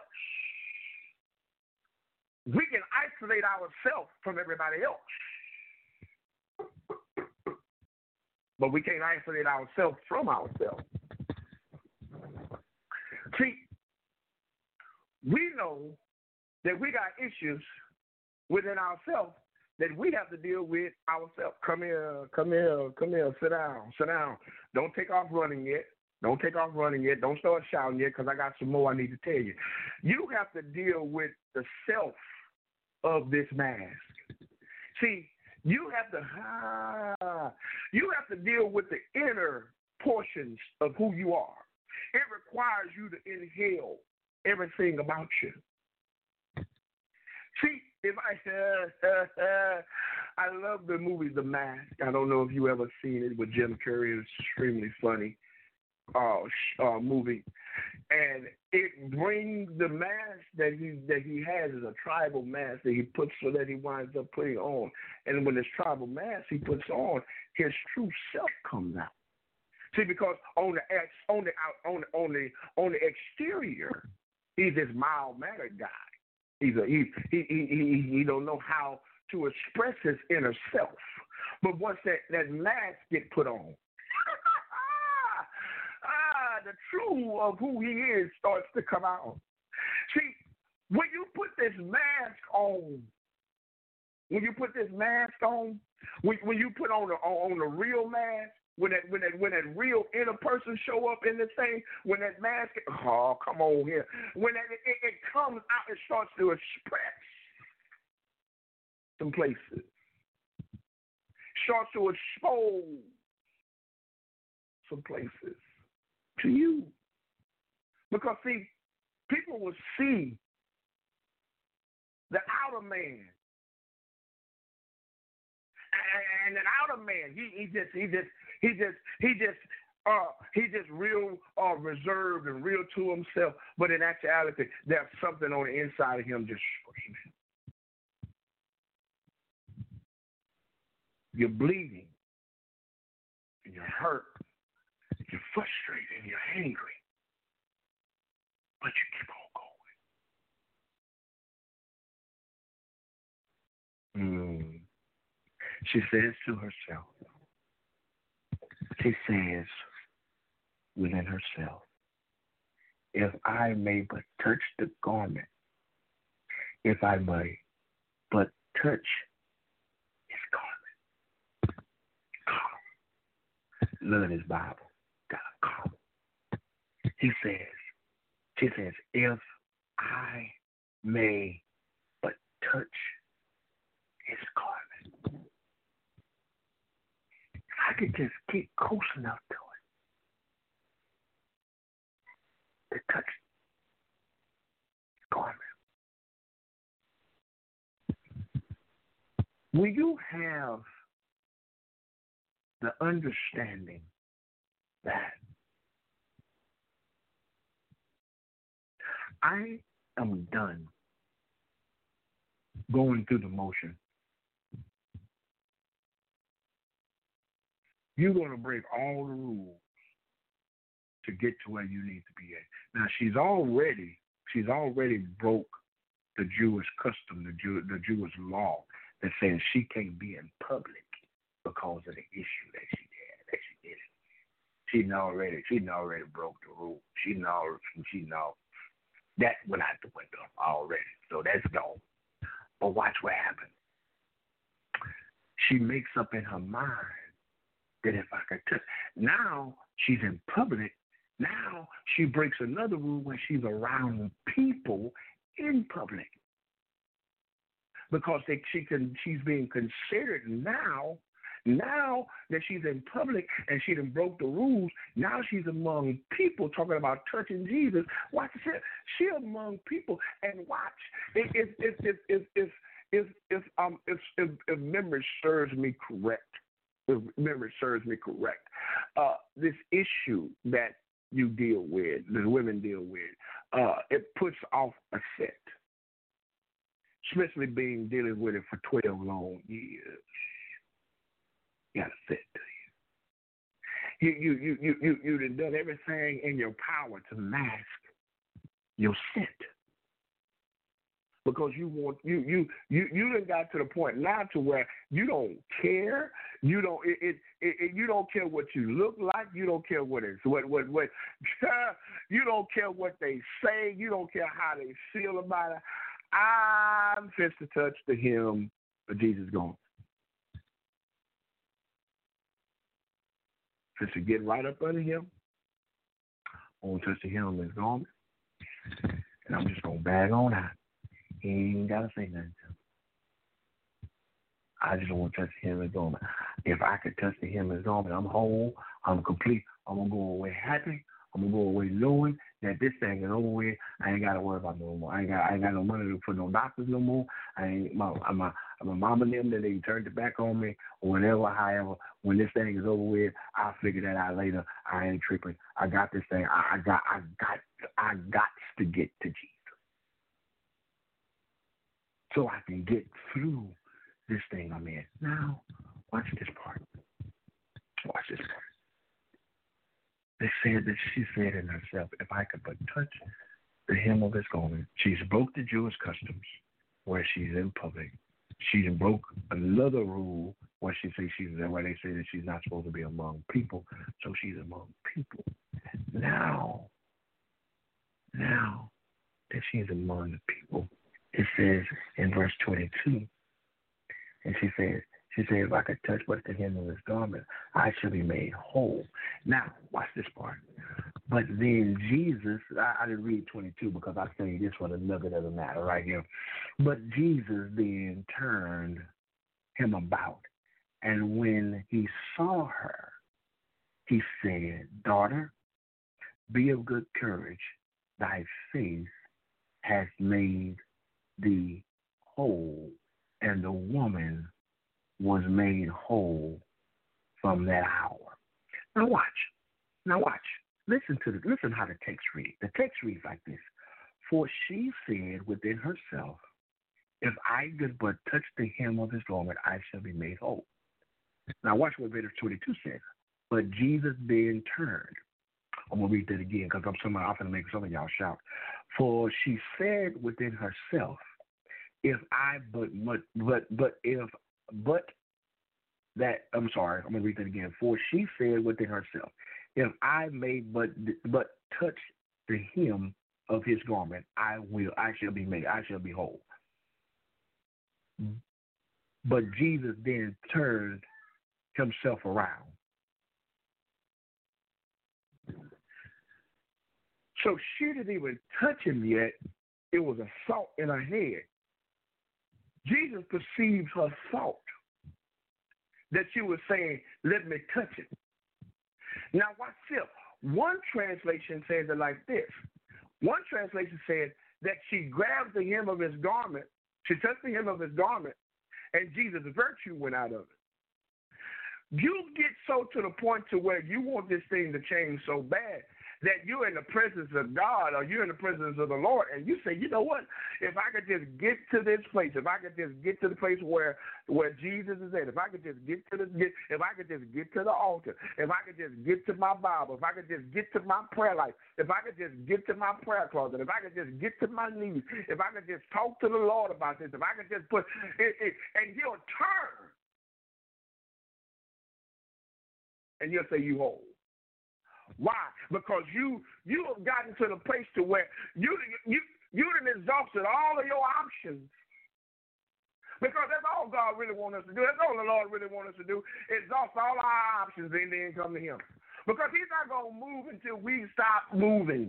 We can isolate ourselves from everybody else. But we can't isolate ourselves from ourselves. See, we know that we got issues within ourselves that we have to deal with ourselves. Come here, come here, come here, sit down, sit down. Don't take off running yet. Don't take off running yet. Don't start shouting yet because I got some more I need to tell you. You have to deal with the self of this mask. See, you have to, ah, you have to deal with the inner portions of who you are. It requires you to inhale everything about you. See, if I, uh, uh, I love the movie The Mask. I don't know if you ever seen it with Jim Carrey. It's extremely funny uh, uh, movie, and it brings the mask that he that he has is a tribal mask that he puts so that he winds up putting on. And when this tribal mask he puts on, his true self comes out. See, because on the ex, on the out, on the on the on the exterior, he's this mild-mannered guy. He's a he he he he, he don't know how to express his inner self. But once that, that mask get put on, ah, the true of who he is starts to come out. See, when you put this mask on, when you put this mask on, when when you put on the on the real mask. When that when that when that real inner person show up in this thing, when that mask, oh come on here, when that it, it comes out, it starts to express some places, starts to expose some places to you, because see, people will see the outer man. And an outer man, he, he just, he just, he just, he just, uh, he just real uh, reserved and real to himself. But in actuality, there's something on the inside of him just screaming. You're bleeding, and you're hurt, you're frustrated, and you're angry, but you keep on going. Mm. She says to herself, she says within herself, if I may but touch the garment, if I may but touch his garment. Calm. Learn his Bible. Gotta calm. He says, she says, if I may but touch his garment. If I could just get close enough to it, to touch his garment. When you have the understanding that I am done going through the motion, you're going to break all the rules to get to where you need to be at. Now, she's already, she's already broke the Jewish custom, the Jew, the Jewish law that says she can't be in public because of the issue that she had, that she did it. She already, she already broke the rule. She know, she know that went out the window already. So that's gone. But watch what happens. She makes up in her mind that if I could touch, now she's in public. Now she breaks another rule when she's around people in public, because they, she can, she's being considered now. Now that she's in public and she done broke the rules, now she's among people talking about touching Jesus. Watch this. She among people, and watch if if if if if if if, if um if, if if memory serves me correct, if memory serves me correct, uh, this issue that you deal with, the women deal with, uh, it puts off a set, especially being dealing with it for twelve long years. You got to sit to you. You, you, you, you, you, you done done everything in your power to mask your scent. Because you want, you, you, you, you done got to the point now to where you don't care. You don't, it, it, it, it you don't care what you look like. You don't care what it's, what, what, what, you don't care what they say. You don't care how they feel about it. I'm fit to touch the hem of Jesus' garment. Just to get right up under him, I want to touch the hem of his garment, and I'm just going to bag on out. He ain't got to say nothing to him. I just want to touch the hem of his garment. If I could touch the hem of his garment, I'm whole, I'm complete. I'm going to go away happy. I'm going to go away knowing that this thing is over with. I ain't got to worry about no more. I ain't got I ain't got no money for no doctors no more. I ain't, my, my, my mom and them, that they turned it back on me or whatever, however. When this thing is over with, I'll figure that out later. I ain't tripping. I got this thing. I, I got I got I got to get to Jesus. So I can get through this thing I'm in. Now, watch this part. Watch this part. They said that she said in herself, if I could but touch the hem of his garment. She's broke the Jewish customs where she's in public. She broke another rule where she says she's where they say that she's not supposed to be among people. So she's among people. Now, now that she's among the people, it says in verse twenty-two, and she says, She said, if I could touch but the hem of his garment, I shall be made whole. Now, watch this part. But then Jesus, I, I didn't read twenty-two because I say this for the nugget of the matter right here. But Jesus then turned him about, and when he saw her, he said, daughter, be of good courage. Thy faith has made thee whole. And the woman was made whole from that hour. Now watch. Now watch. Listen to the, listen how the text reads. The text reads like this. For she said within herself, if I could but touch the hem of his garment, I shall be made whole. Now watch what verse twenty-two says. But Jesus then turned. I'm going to read that again because I'm, I'm going to make some of y'all shout. For she said within herself, if I but but but but if but that I'm sorry, I'm gonna read that again. For she said within herself, if I may but but touch the hem of his garment, I will, I shall be made, I shall be whole. But Jesus then turned himself around. So she didn't even touch him yet. It was a thought in her head. Jesus perceived her thought that she was saying, let me touch it. Now watch this. One translation says it like this. One translation said that she grabbed the hem of his garment, she touched the hem of his garment, and Jesus' virtue went out of it. You get so to the point to where you want this thing to change so bad that you're in the presence of God or you're in the presence of the Lord, and you say, you know what, if I could just get to this place, if I could just get to the place where where Jesus is at, if I could just get to the get, if I could just get to the altar, if I could just get to my Bible, if I could just get to my prayer life, if I could just get to my prayer closet, if I could just get to my knees, if I could just talk to the Lord about this, if I could just put it, it and he'll turn and he'll say, you whole. Why? Because you you have gotten to the place to where you you you done exhausted all of your options. Because that's all God really wants us to do. That's all the Lord really wants us to do. Exhaust all our options and then come to him. Because he's not going to move until we stop moving.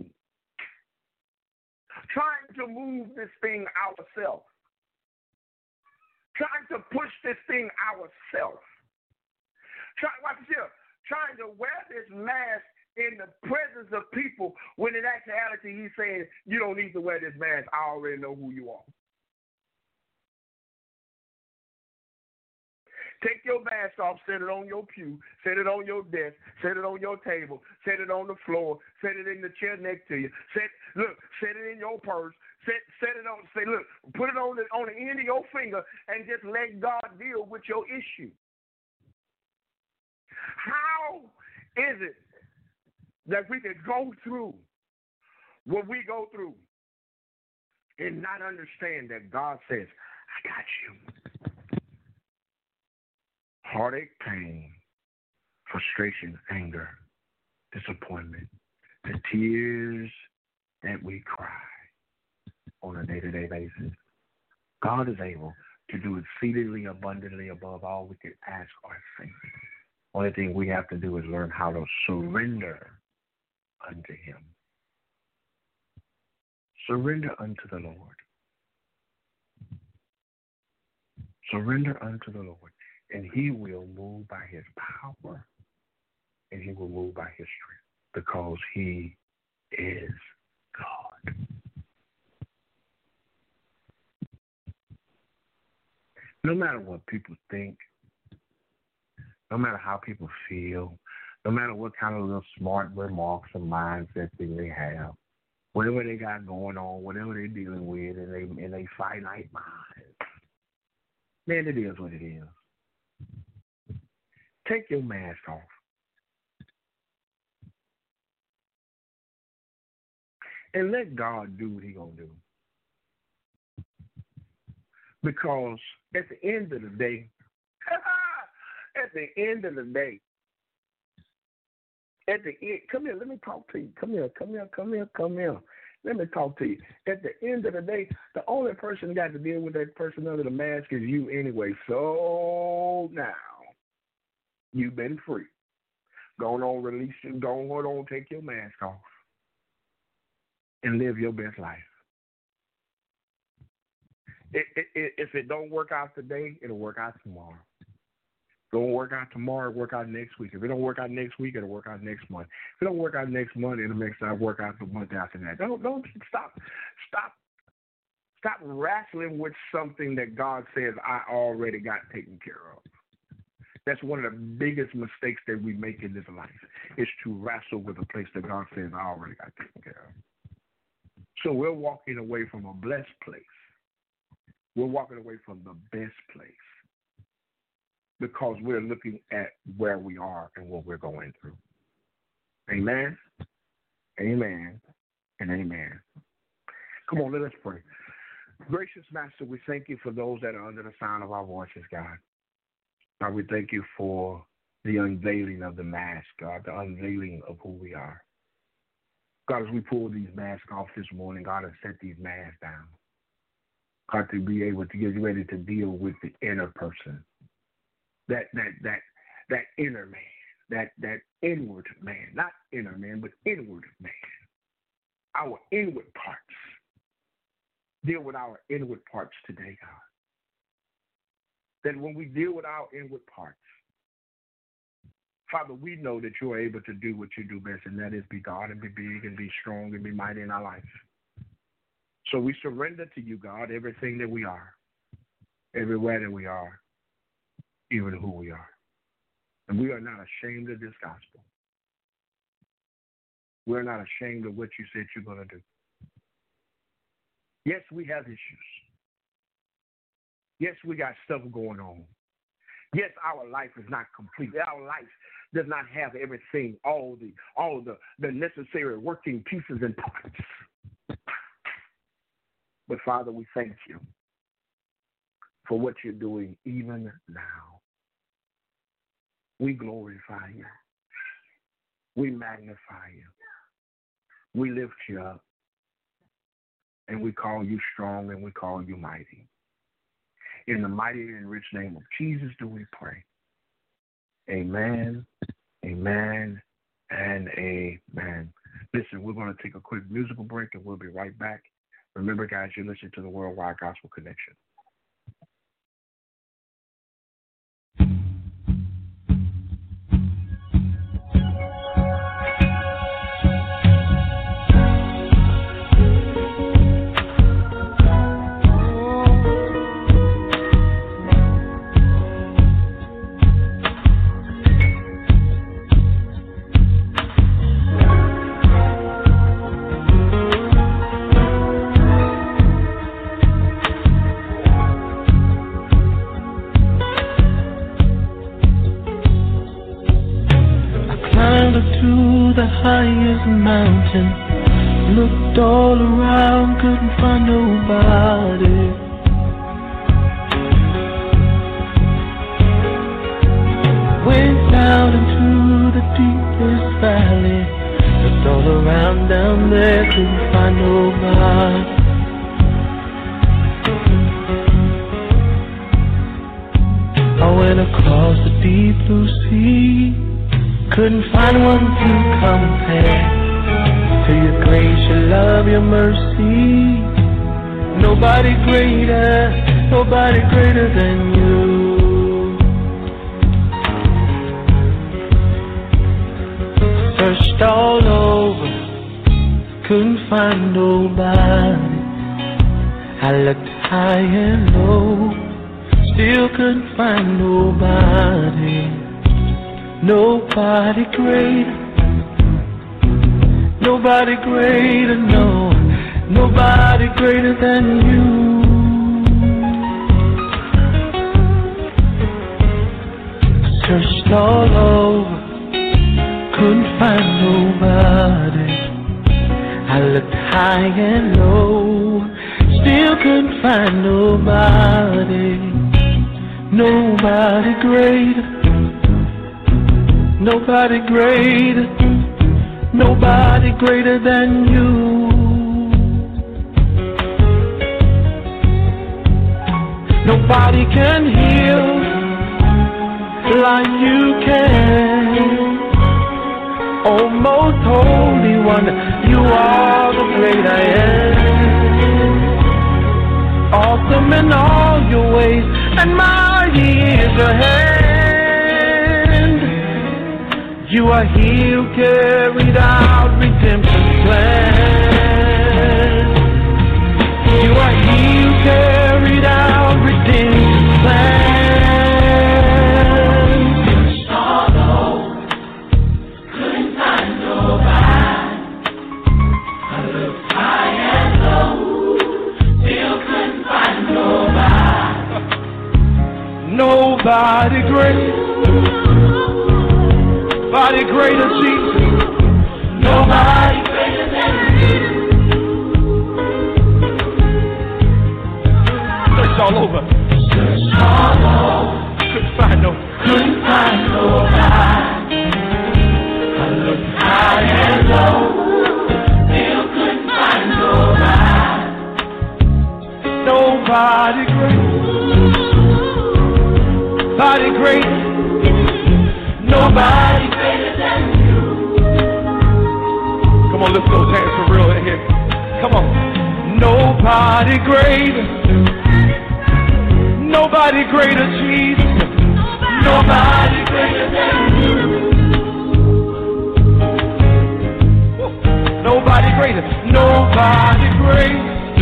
Trying to move this thing ourselves. Trying to push this thing ourselves. Try, watch this here. Trying to wear this mask in the presence of people when in actuality he's saying, you don't need to wear this mask. I already know who you are. Take your mask off, set it on your pew, set it on your desk, set it on your table, set it on the floor, set it in the chair next to you. Set look, set it in your purse, set set it on, say, look, put it on the on the end of your finger and just let God deal with your issue. How is it that we can go through what we go through and not understand that God says, I got you. Heartache, pain, frustration, anger, disappointment, the tears that we cry on a day-to-day basis. God is able to do exceedingly abundantly above all we can ask or think. Only thing we have to do is learn how to surrender unto him. Surrender unto the Lord. Surrender unto the Lord. And he will move by his power. And he will move by his strength. Because he is God. No matter what people think, no matter how people feel, no matter what kind of little smart remarks or mindset they may have, whatever they got going on, whatever they're dealing with, and they in they finite minds, man, it is what it is. Take your mask off. And let God do what he gonna do. Because at the end of the day, at the end of the day, at the end, come here, let me talk to you. Come here, come here, come here, come here. Let me talk to you. At the end of the day, the only person got to deal with that person under the mask is you anyway. So now, you've been free. Go on, release your, go on, hold on, take your mask off and live your best life. It, it, it, if it don't work out today, it'll work out tomorrow. If it don't work out tomorrow, it'll work out next week. If it don't work out next week, it'll work out next month. If it don't work out next month, it'll make it work out the month after that. Don't don't stop stop stop wrestling with something that God says I already got taken care of. That's one of the biggest mistakes that we make in this life, is to wrestle with a place that God says I already got taken care of. So we're walking away from a blessed place. We're walking away from the best place because we're looking at where we are and what we're going through. Amen, amen, and amen. Come on, let us pray. Gracious Master, we thank you for those that are under the sound of our voices, God. God, we thank you for the unveiling of the mask, God, the unveiling of who we are. God, as we pull these masks off this morning, God, and set these masks down. God, to be able to get ready to deal with the inner person, that that that that inner man, that that inward man, not inner man, but inward man, our inward parts. Deal with our inward parts today, God. That when we deal with our inward parts, Father, we know that you're able to do what you do best, and that is be God and be big and be strong and be mighty in our life. So we surrender to you, God, everything that we are, everywhere that we are, even who we are. And we are not ashamed of this gospel. We're not ashamed of what you said you're going to do. Yes, we have issues. Yes, we got stuff going on. Yes, our life is not complete. Our life does not have everything, all the all the, the necessary working pieces and parts. But Father, we thank you for what you're doing even now. We glorify you. We magnify you. We lift you up. And we call you strong and we call you mighty. In the mighty and rich name of Jesus do we pray. Amen, amen, and amen. Listen, we're going to take a quick musical break and we'll be right back. Remember, guys, you're listening to the Worldwide Gospel Connection. Highest mountain, looked all around, couldn't find nobody. Went down into the deepest valley, looked all around down there, couldn't find nobody. I went across the deep blue sea, couldn't find one to compare to your grace, your love, your mercy. Nobody greater, nobody greater than you. Searched all over, couldn't find nobody. I looked high and low, still couldn't find nobody. Nobody greater, nobody greater, no, nobody greater than you. Searched all over, couldn't find nobody. I looked high and low, still couldn't find nobody. Nobody greater, nobody greater, nobody greater than you. Nobody can heal like you can. Oh, most holy one, you are the great I am. Awesome in all your ways, and mighty is your hand. You are he who carried out redemption's plan. You are he who carried out redemption's plan. All over, couldn't find nobody. I looked high and low, still couldn't find nobody. Nobody great. Nobody greater, Jesus. Nobody greater than you. Nobody greater. Nobody greater, Jesus. Nobody greater than you. Nobody greater. Nobody greater.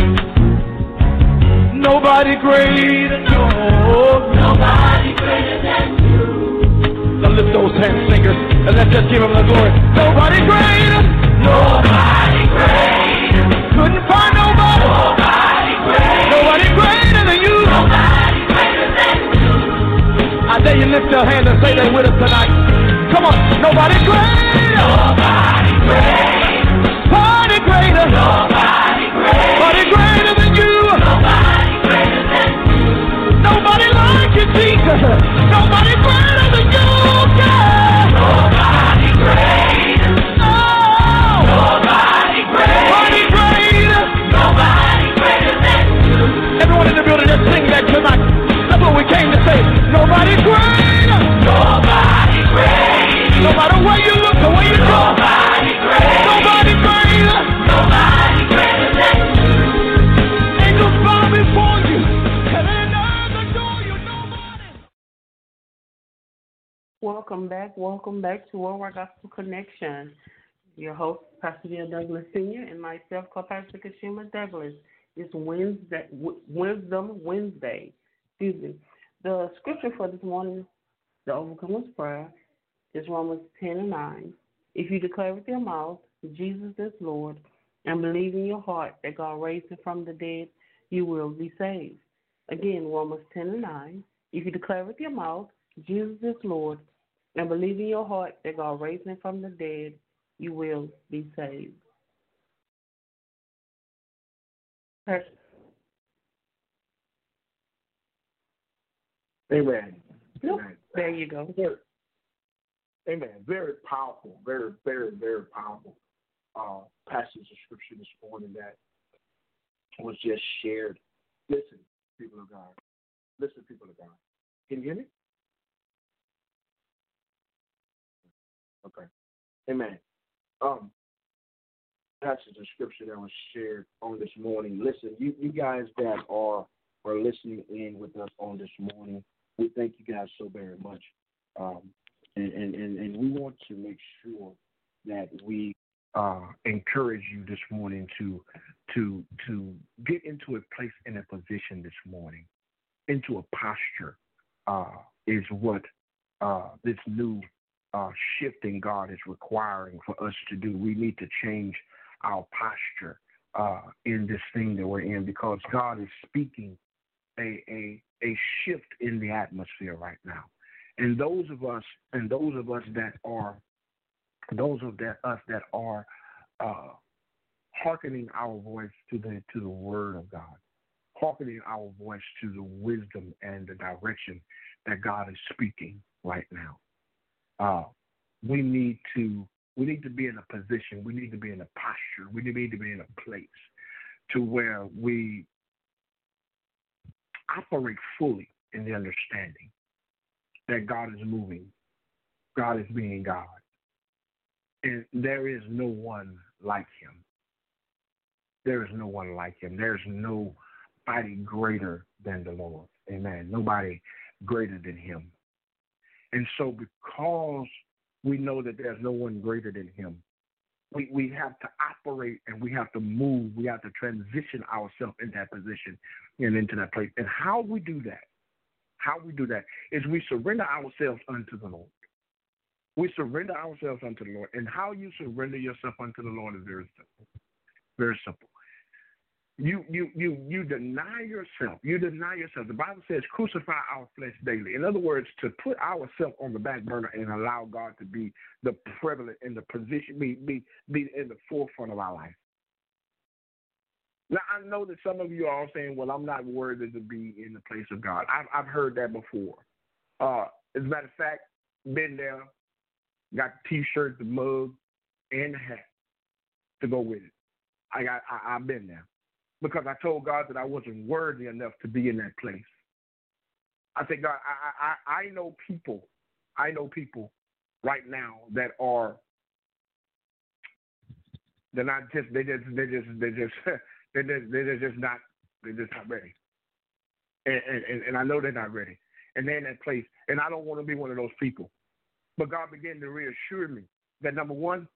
Nobody greater. No. Nobody greater than you. Now lift those hands, singers, and let's just give him the glory. Nobody greater. Nobody greater. Couldn't find nobody. Nobody greater. Nobody greater than you. Nobody greater than you. I dare you lift your hand and say that with us tonight. Come on. Nobody greater. Nobody greater. Nobody greater. Nobody greater. Nobody greater than you. Nobody greater than you. Nobody like you, Jesus. Nobody greater than you, God. Nobody greater. Oh. Nobody greater. Nobody greater. Nobody greater than you. Everyone in the building, just sing that tonight. That's what we came to say. Nobody greater. Nobody greater. No matter where you look or where you go. Nobody greater. Nobody greater. Nobody greater than you. Angels bow before you. Heaven and earth adore you. Nobody. Welcome back. Welcome back to Worldwide Gospel Connection. Your host, Pastor Dear Douglas Senior, and myself, Co-Pastor Kashima Douglas. It's Wednesday, w- Wisdom Wednesday. Excuse me. The scripture for this morning, the Overcomer's Prayer, is Romans ten and nine. If you declare with your mouth Jesus is Lord and believe in your heart that God raised him from the dead, you will be saved. Again, Romans ten and nine. If you declare with your mouth Jesus is Lord and believe in your heart that God raised him from the dead, you will be saved. Amen. Nope. Amen. There you go. Very, amen. Very powerful. Very, very, very powerful uh, passage of scripture this morning that was just shared. Listen, people of God. Listen, people of God. Can you hear me? Okay. Amen. Um, passage of scripture that was shared on this morning. Listen, you, you guys that are are listening in with us on this morning, we thank you guys so very much. Um, and, and, and, and we want to make sure that we uh, encourage you this morning to to to get into a place in a position this morning, into a posture uh, is what uh, this new uh, shifting God is requiring for us to do. We need to change our posture uh, in this thing that we're in, because God is speaking a, a a shift in the atmosphere right now. And those of us and those of us that are those of that us that are uh, hearkening our voice to the to the word of God, hearkening our voice to the wisdom and the direction that God is speaking right now. Uh, we need to we need to be in a position, we need to be in a posture, we need to be in a place to where we operate fully in the understanding that God is moving, God is being God, and there is no one like him. There is no one like him. There's nobody greater than the Lord. Amen. Nobody greater than him. And so because we know that there's no one greater than him, we, we have to operate and we have to move. We have to transition ourselves in that position and into that place. And how we do that, how we do that is we surrender ourselves unto the Lord. We surrender ourselves unto the Lord. And how you surrender yourself unto the Lord is very simple. Very simple. You you you you deny yourself. You deny yourself. The Bible says crucify our flesh daily. In other words, to put ourselves on the back burner and allow God to be the prevalent in the position, be be be in the forefront of our life. Now I know that some of you are all saying, "Well, I'm not worthy to be in the place of God." I've I've heard that before. Uh, as a matter of fact, been there, got the T-shirt, the mug, and the hat to go with it. I got I, I've been there. Because I told God that I wasn't worthy enough to be in that place. I said, God, I, I, I know people, I know people right now that are, they're not just, they just, they just, they just, they're just, they're just not They're just not ready. And, and, and I know they're not ready. And they're in that place. And I don't want to be one of those people. But God began to reassure me that, number one,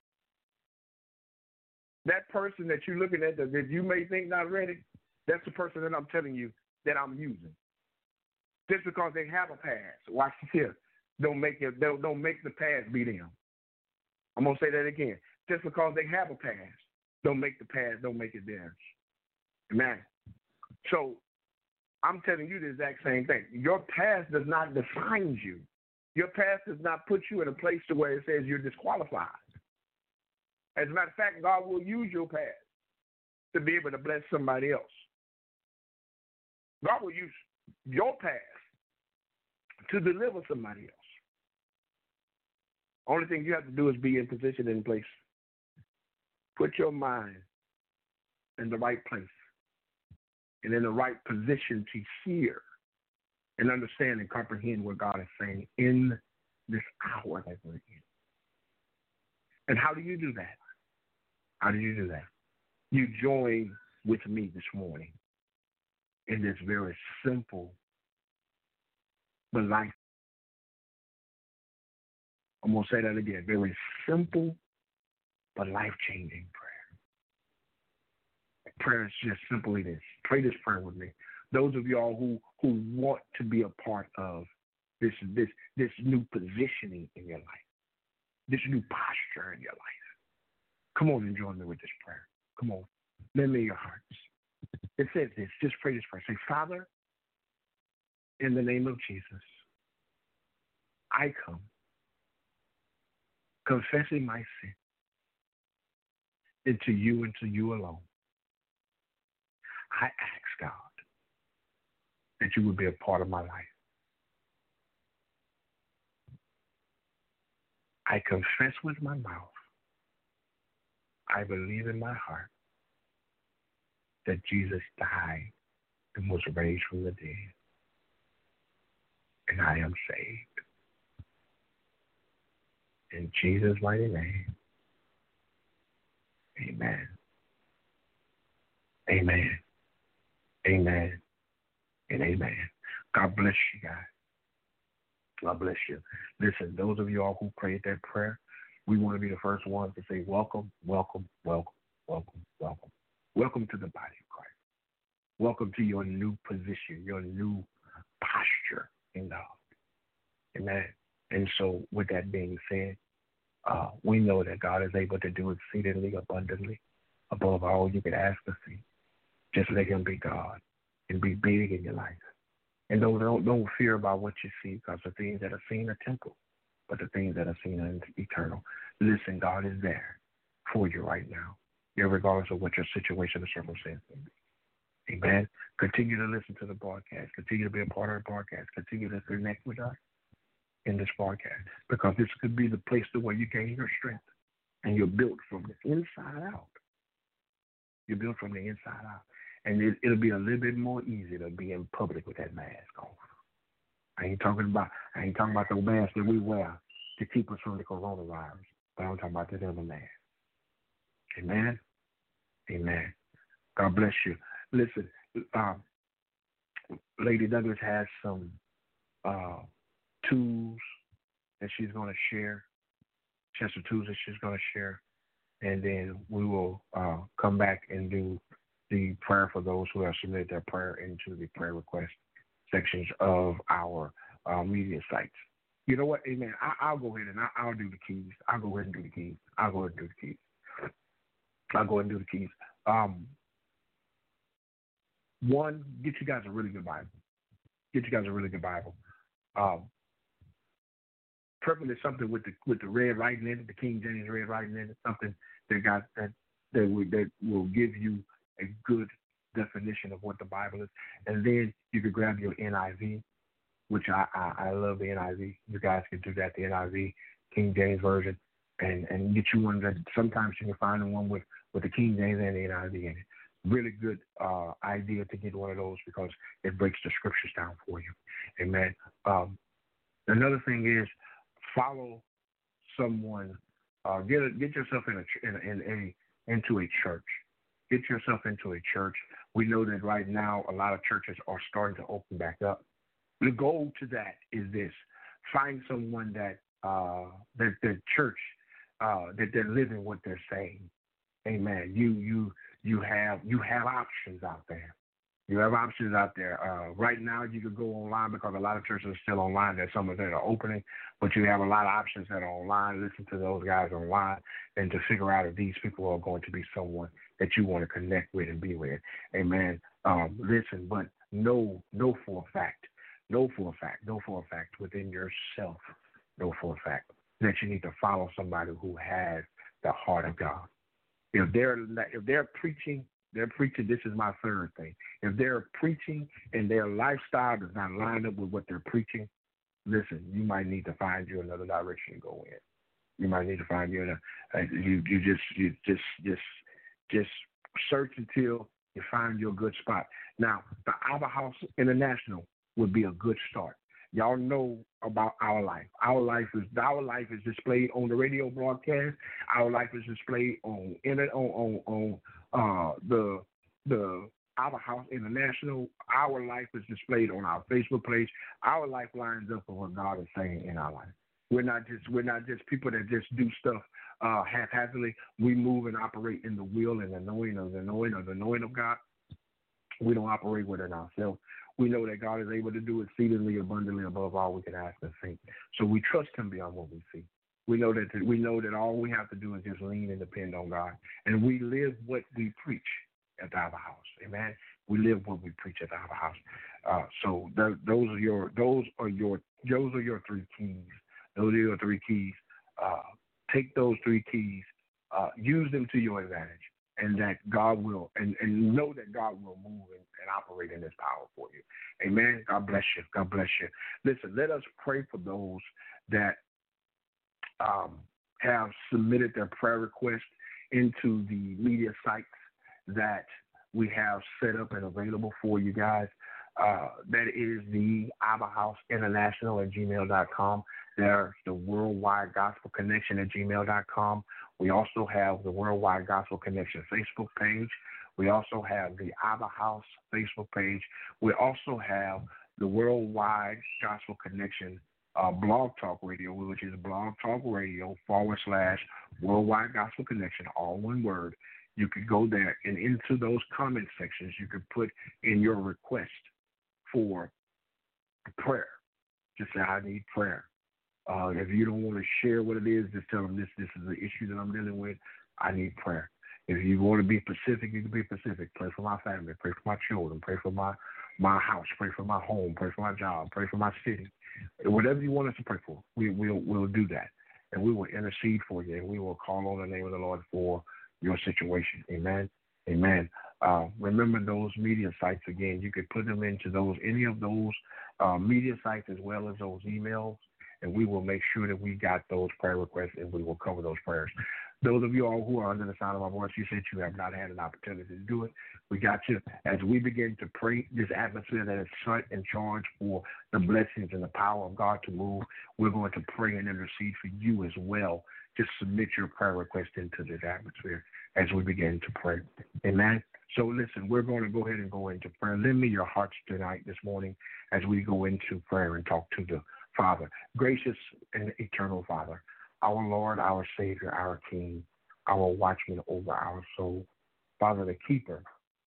that person that you're looking at that you may think not ready, that's the person that I'm telling you that I'm using. Just because they have a past, watch this here, don't make it, don't, don't make the past be them. I'm going to say that again. Just because they have a past, don't make the past, don't make it theirs. Amen. So I'm telling you the exact same thing. Your past does not define you. Your past does not put you in a place to where it says you're disqualified. As a matter of fact, God will use your past to be able to bless somebody else. God will use your past to deliver somebody else. Only thing you have to do is be in position and in place. Put your mind in the right place and in the right position to hear and understand and comprehend what God is saying in this hour that we're in. And how do you do that? How do you do that? You join with me this morning in this very simple but life. I'm going to say that again. Very simple but life-changing prayer. Prayer is just simply this. Pray this prayer with me. Those of y'all who, who want to be a part of this, this, this new positioning in your life, this new posture in your life, come on and join me with this prayer. Come on. Lend me your hearts. It says this. Just pray this prayer. Say, Father, in the name of Jesus, I come confessing my sin into you and to you alone. I ask, God, that you would be a part of my life. I confess with my mouth, I believe in my heart that Jesus died and was raised from the dead, and I am saved. In Jesus' mighty name, amen. Amen. Amen. And amen. God bless you guys. God bless you. Listen, those of y'all who prayed that prayer, we want to be the first ones to say welcome, welcome, welcome, welcome, welcome. Welcome to the body of Christ. Welcome to your new position, your new posture in God. Amen. And so with that being said, uh, we know that God is able to do exceedingly abundantly above all you could ask to see. Just let him be God and be big in your life. And don't, don't, don't fear about what you see, because the things that are seen are temporal, but the things that are seen are eternal. Listen, God is there for you right now, regardless of what your situation or circumstance may be. Amen. Continue to listen to the broadcast. Continue to be a part of the broadcast. Continue to connect with us in this broadcast, because this could be the place to where you gain your strength and you're built from the inside out. You're built from the inside out. And it, it'll be a little bit more easy to be in public with that mask on. I ain't talking about I ain't talking about the mask that we wear to keep us from the coronavirus, but I'm talking about the other mask. Amen. Amen. God bless you. Listen, um, Lady Douglas has some uh, tools that she's going to share. She has some tools that she's going to share, and then we will uh, come back and do the prayer for those who have submitted their prayer into the prayer request sections of our uh, media sites. You know what? Amen. I, I'll go ahead and I, I'll do the keys. I'll go ahead and do the keys. I'll go ahead and do the keys. I'll go ahead and do the keys. Um, one, get you guys a really good Bible. Get you guys a really good Bible. Um, preferably something with the with the red writing in it, the King James red writing in it, something that got that that will, that will give you a good definition of what the Bible is. And then you could grab your N I V, which I, I, I love the N I V. You guys can do that, the N I V, King James Version, and, and get you one that sometimes you can find the one with, with the King James and the N I V in it. Really good uh, idea to get one of those, because it breaks the scriptures down for you. Amen. Um, another thing is follow someone. Uh, get a, get yourself in a in, a, in a into a church. Get yourself into a church. We know that right now a lot of churches are starting to open back up. The goal to that is this: find someone that uh, that the church uh, that they're living what they're saying. Amen. You you you have you have options out there. You have options out there. Uh, right now, you could go online because a lot of churches are still online. There's some that are opening, but you have a lot of options that are online. Listen to those guys online and to figure out if these people are going to be someone that you want to connect with and be with. Amen. Um, listen, but know, know for a fact, know for a fact, know for a fact within yourself, know for a fact that you need to follow somebody who has the heart of God. If they're if they're preaching. They're preaching, this is my third thing. If they're preaching and their lifestyle does not line up with what they're preaching, listen, you might need to find you another direction to go in. You might need to find you in a, uh, you, you just, you just, just, just search until you find your good spot. Now, the Abba House International would be a good start. Y'all know about our life. Our life is our life is displayed on the radio broadcast. Our life is displayed on internet on on on uh, the the Abba House International. Our life is displayed on our Facebook page. Our life lines up with what God is saying in our life. We're not just we're not just people that just do stuff uh, haphazardly. We move and operate in the will and the knowing of the knowing of the knowing of God. We don't operate within ourselves. We know that God is able to do exceedingly abundantly above all we can ask and think. So we trust Him beyond what we see. We know that we know that all we have to do is just lean and depend on God, and we live what we preach at the Abba House. Amen. We live what we preach at the Abba House. Uh, so th- those are your those are your those are your three keys. Those are your three keys. Uh, take those three keys, uh, use them to your advantage. And that God will, and, and know that God will move and, and operate in His power for you. Amen. God bless you. God bless you. Listen, let us pray for those that um, have submitted their prayer requests into the media sites that we have set up and available for you guys. Uh, that is the Abba House International at gmail dot com. There's the Worldwide Gospel Connection at gmail dot com. We also have the Worldwide Gospel Connection Facebook page. We also have the Abba House Facebook page. We also have the Worldwide Gospel Connection uh, Blog Talk Radio, which is Blog Talk Radio forward slash Worldwide Gospel Connection, all one word. You could go there, and into those comment sections, you could put in your request for prayer. Just say, I need prayer. Uh, if you don't want to share what it is, just tell them this, this is the issue that I'm dealing with. I need prayer. If you want to be specific, you can be specific. Pray for my family. Pray for my children. Pray for my, my house. Pray for my home. Pray for my job. Pray for my city. Whatever you want us to pray for, we, we'll, we'll do that. And we will intercede for you, and we will call on the name of the Lord for your situation. Amen. Amen. Uh, remember those media sites again. You could put them into those, any of those uh, media sites as well as those emails, and we will make sure that we got those prayer requests and we will cover those prayers. Those of you all who are under the sound of my voice, you said you have not had an opportunity to do it. We got you. As we begin to pray this atmosphere that is set and charged for the blessings and the power of God to move, we're going to pray and intercede for you as well. Just submit your prayer request into this atmosphere as we begin to pray. Amen. So listen, we're going to go ahead and go into prayer. Lend me your hearts tonight, this morning, as we go into prayer and talk to the Father. Gracious and eternal Father, our Lord, our Savior, our King, our watchman over our soul, Father, the keeper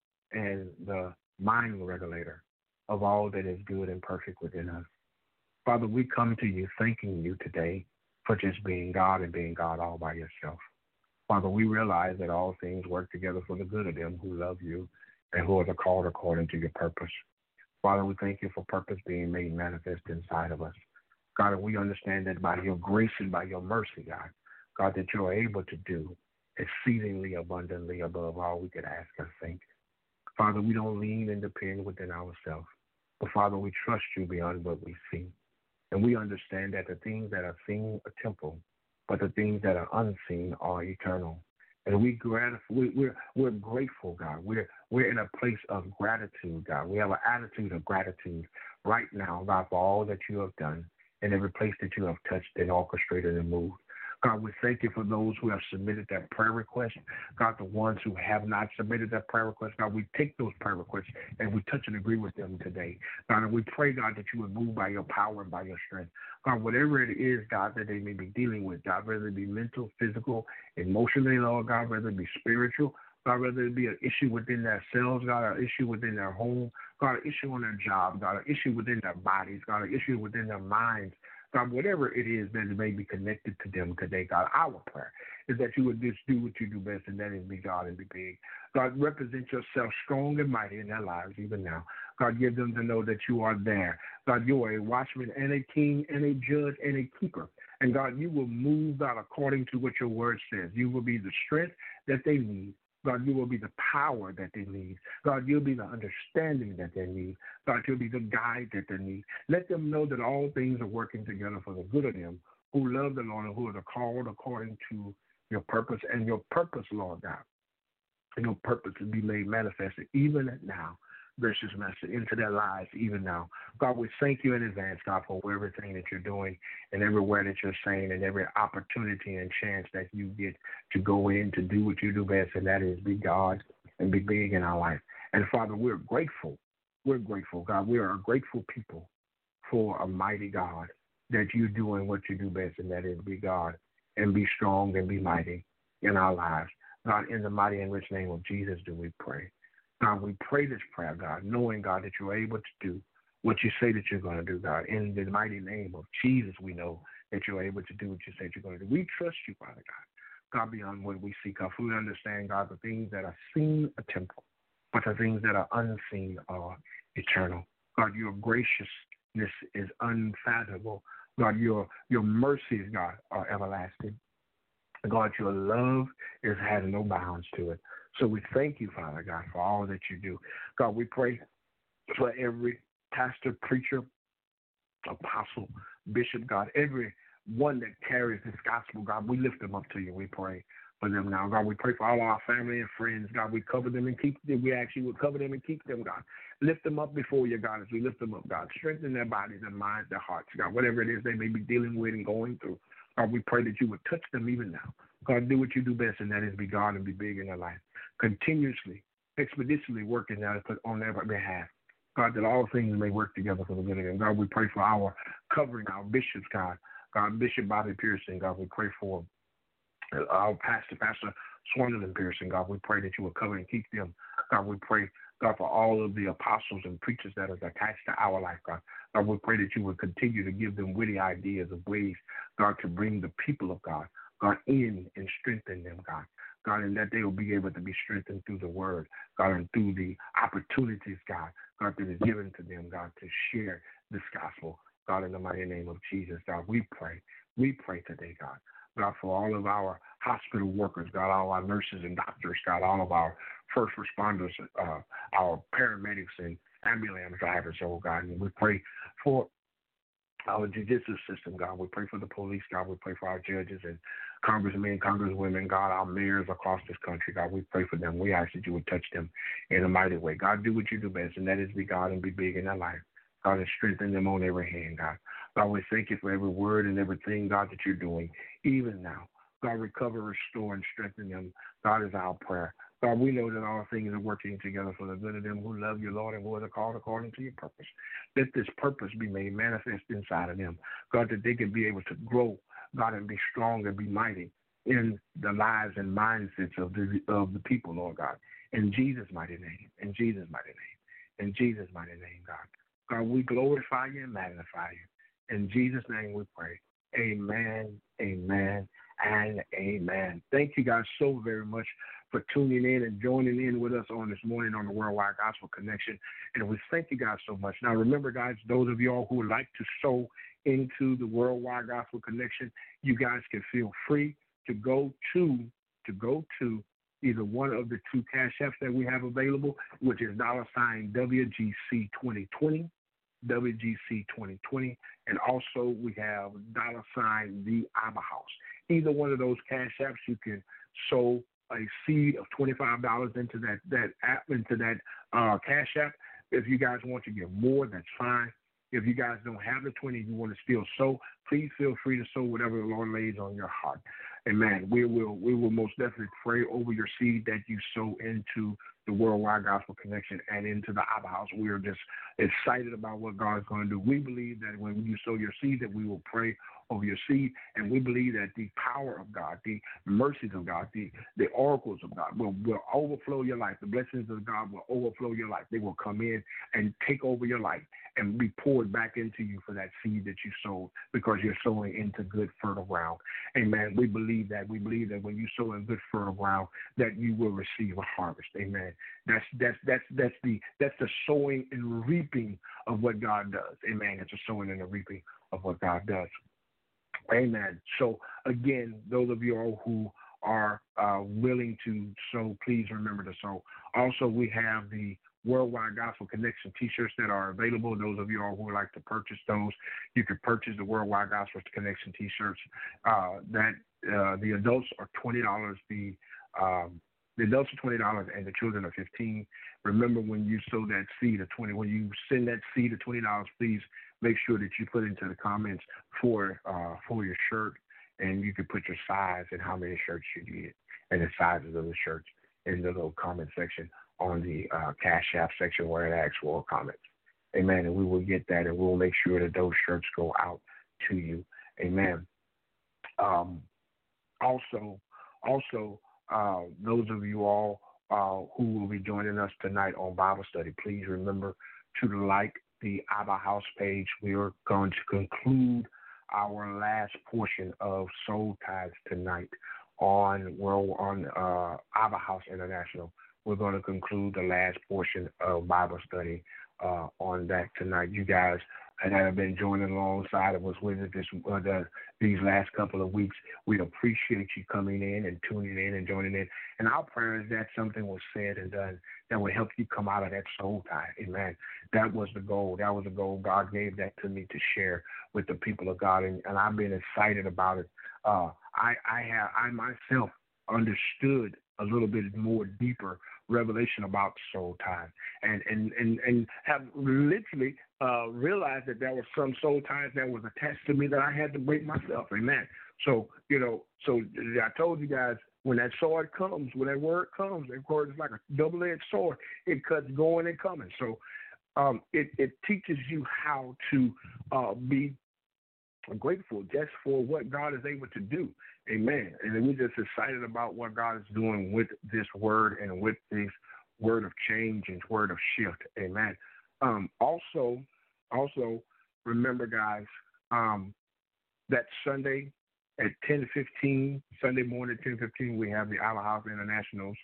and the mind regulator of all that is good and perfect within us. Father, we come to you thanking you today for just being God and being God all by yourself. Father, we realize that all things work together for the good of them who love you and who are called according to your purpose. Father, we thank you for purpose being made manifest inside of us. God, and we understand that by your grace and by your mercy, God, God, that you're able to do exceedingly abundantly above all we could ask or think. Father, we don't lean and depend within ourselves, but Father, we trust you beyond what we see. And we understand that the things that are seen are temporal, but the things that are unseen are eternal. And we gratif- we, we're, we're grateful, God. We're, we're in a place of gratitude, God. We have an attitude of gratitude right now, God, for all that you have done and every place that you have touched and orchestrated and moved. God, we thank you for those who have submitted that prayer request. God, the ones who have not submitted that prayer request, God, we take those prayer requests and we touch and agree with them today. God, and we pray, God, that you would move by your power and by your strength. God, whatever it is, God, that they may be dealing with, God, whether it be mental, physical, emotionally, Lord God, whether it be spiritual, God, whether it be an issue within their cells, God, an issue within their home, God, an issue on their job, God, an issue within their bodies, God, an issue within their minds, God, whatever it is that may be connected to them today, God, our prayer is that you would just do what you do best, and that is be God and be big. God, represent yourself strong and mighty in their lives even now. God, give them to know that you are there. God, you are a watchman and a king and a judge and a keeper. And God, you will move, God, according to what your word says. You will be the strength that they need. God, you will be the power that they need. God, you'll be the understanding that they need. God, you'll be the guide that they need. Let them know that all things are working together for the good of them who love the Lord and who are called according to your purpose. And your purpose, Lord God, and your purpose to be made manifested even now, gracious Master, into their lives even now. God, we thank you in advance, God, for everything that you're doing and everywhere that you're saying and every opportunity and chance that you get to go in to do what you do best, and that is be God and be big in our life. And, Father, we're grateful. We're grateful, God. We are a grateful people for a mighty God that you're doing what you do best, and that is be God and be strong and be mighty in our lives. God, in the mighty and rich name of Jesus do we pray. God, we pray this prayer, God, knowing, God, that you're able to do what you say that you're going to do, God. In the mighty name of Jesus, we know that you're able to do what you say you're going to do. We trust you, Father God. God, beyond what we see, God, for we understand, God, the things that are seen are temporal, but the things that are unseen are eternal. God, your graciousness is unfathomable. God, your your mercies, God, are everlasting. God, your love is has no bounds to it. So we thank you, Father God, for all that you do. God, we pray for every pastor, preacher, apostle, bishop, God, every one that carries this gospel, God, we lift them up to you. We pray for them now. God, we pray for all our family and friends. God, we cover them and keep them. We actually would cover them and keep them, God. Lift them up before you, God, as we lift them up, God. Strengthen their bodies, their minds, their hearts, God, whatever it is they may be dealing with and going through. God, we pray that you would touch them even now. God, do what you do best, and that is be God and be big in their life. Continuously, expeditiously working now on their behalf. God, that all things may work together for the good of them. God, we pray for our covering, our bishops, God. God, Bishop Bobby Pearson, God, we pray for our pastor, Pastor Swanland Pearson, God, we pray that you will cover and keep them. God, we pray, God, for all of the apostles and preachers that are attached to our life, God. God, we pray that you would continue to give them witty ideas of ways, God, to bring the people of God, God, in and strengthen them, God. God, and that they will be able to be strengthened through the word, God, and through the opportunities, God, God, that is given to them, God, to share this gospel, God, in the mighty name of Jesus, God, we pray. We pray today, God, God, for all of our hospital workers, God, all our nurses and doctors, God, all of our first responders, uh, our paramedics and ambulance drivers, oh, God, and we pray for our judicial system, God. We pray for the police, God. We pray for our judges and congressmen, congresswomen, God, our mayors across this country, God. We pray for them. We ask that you would touch them in a mighty way. God, do what you do best, and that is be God and be big in their life. God, and strengthen them on every hand, God. God, we thank you for every word and everything, God, that you're doing, even now. God, recover, restore, and strengthen them. God, is our prayer. God, we know that all things are working together for the good of them who love you, Lord, and who are called according to your purpose. Let this purpose be made manifest inside of them. God, that they can be able to grow, God, and be strong and be mighty in the lives and mindsets of the of the people, Lord God. In Jesus' mighty name, in Jesus' mighty name, in Jesus' mighty name, God. God, we glorify you and magnify you. In Jesus' name we pray. Amen, amen, and amen. Thank you guys so very much for tuning in and joining in with us on this morning on the Worldwide Gospel Connection. And we thank you guys so much. Now, remember, guys, those of y'all who would like to sow into the Worldwide Gospel Connection, you guys can feel free to go to, to go to either one of the two cash apps that we have available, which is dollar sign W G C twenty twenty, W G C twenty twenty, and also we have dollar sign The Abba House. Either one of those cash apps, you can sow a seed of twenty-five dollars into that, that app, into that uh, cash app. If you guys want to give more, that's fine. If you guys don't have the twenty, you want to still sow, please feel free to sow whatever the Lord lays on your heart. Amen. We will we will most definitely pray over your seed that you sow into the Worldwide Gospel Connection and into the Abba House. We are just excited about what God is going to do. We believe that when you sow your seed, that we will pray over your seed, and we believe that the power of God, the mercies of God, the, the oracles of God will, will overflow your life. The blessings of God will overflow your life. They will come in and take over your life and be poured back into you for that seed that you sowed, because you're sowing into good fertile ground. Amen. We believe that. We believe that when you sow in good fertile ground, that you will receive a harvest. Amen. That's that's that's that's the that's the sowing and reaping of what God does. Amen. It's a sowing and a reaping of what God does. Amen. So again, those of you all who are uh, willing to sow, please remember to sow. Also, we have the Worldwide Gospel Connection T-shirts that are available. Those of you all who would like to purchase those, you can purchase the Worldwide Gospel Connection T-shirts. Uh, that uh, the adults are twenty dollars. The um, the adults are twenty dollars, and the children are fifteen dollars. Remember, when you sow that seed of twenty, when you send that seed of twenty dollars, please make sure that you put into the comments for uh, for your shirt, and you can put your size and how many shirts you get and the sizes of the shirts in the little comment section on the uh, Cash App section where it asks for comments. Amen. And we will get that, and we'll make sure that those shirts go out to you. Amen. Um, also, also, uh, those of you all uh, who will be joining us tonight on Bible study, please remember to like the Abba House page. We are going to conclude our last portion of Soul Ties tonight on well on uh, Abba House International. We're going to conclude the last portion of Bible study uh, on that tonight. You guys that have been joining alongside of us with us this, uh, the, these last couple of weeks, we appreciate you coming in and tuning in and joining in. And our prayer is that something was said and done that will help you come out of that soul tie. Amen. That was the goal. That was the goal. God gave that to me to share with the people of God, and, and I've been excited about it. Uh, I, I have I myself understood a little bit more deeper revelation about soul ties, and and and and have literally uh, realized that there were some soul ties that was attached to me that I had to break myself. Amen. So you know, so I told you guys, when that sword comes, when that word comes, that word is like a double-edged sword. It cuts going and coming. So um, it it teaches you how to uh, be grateful just for what God is able to do. Amen. And we're just excited about what God is doing with this word and with this word of change and word of shift. Amen. Um, also, also remember, guys, um, that Sunday at ten fifteen, Sunday morning at ten fifteen, we have the Abba House International's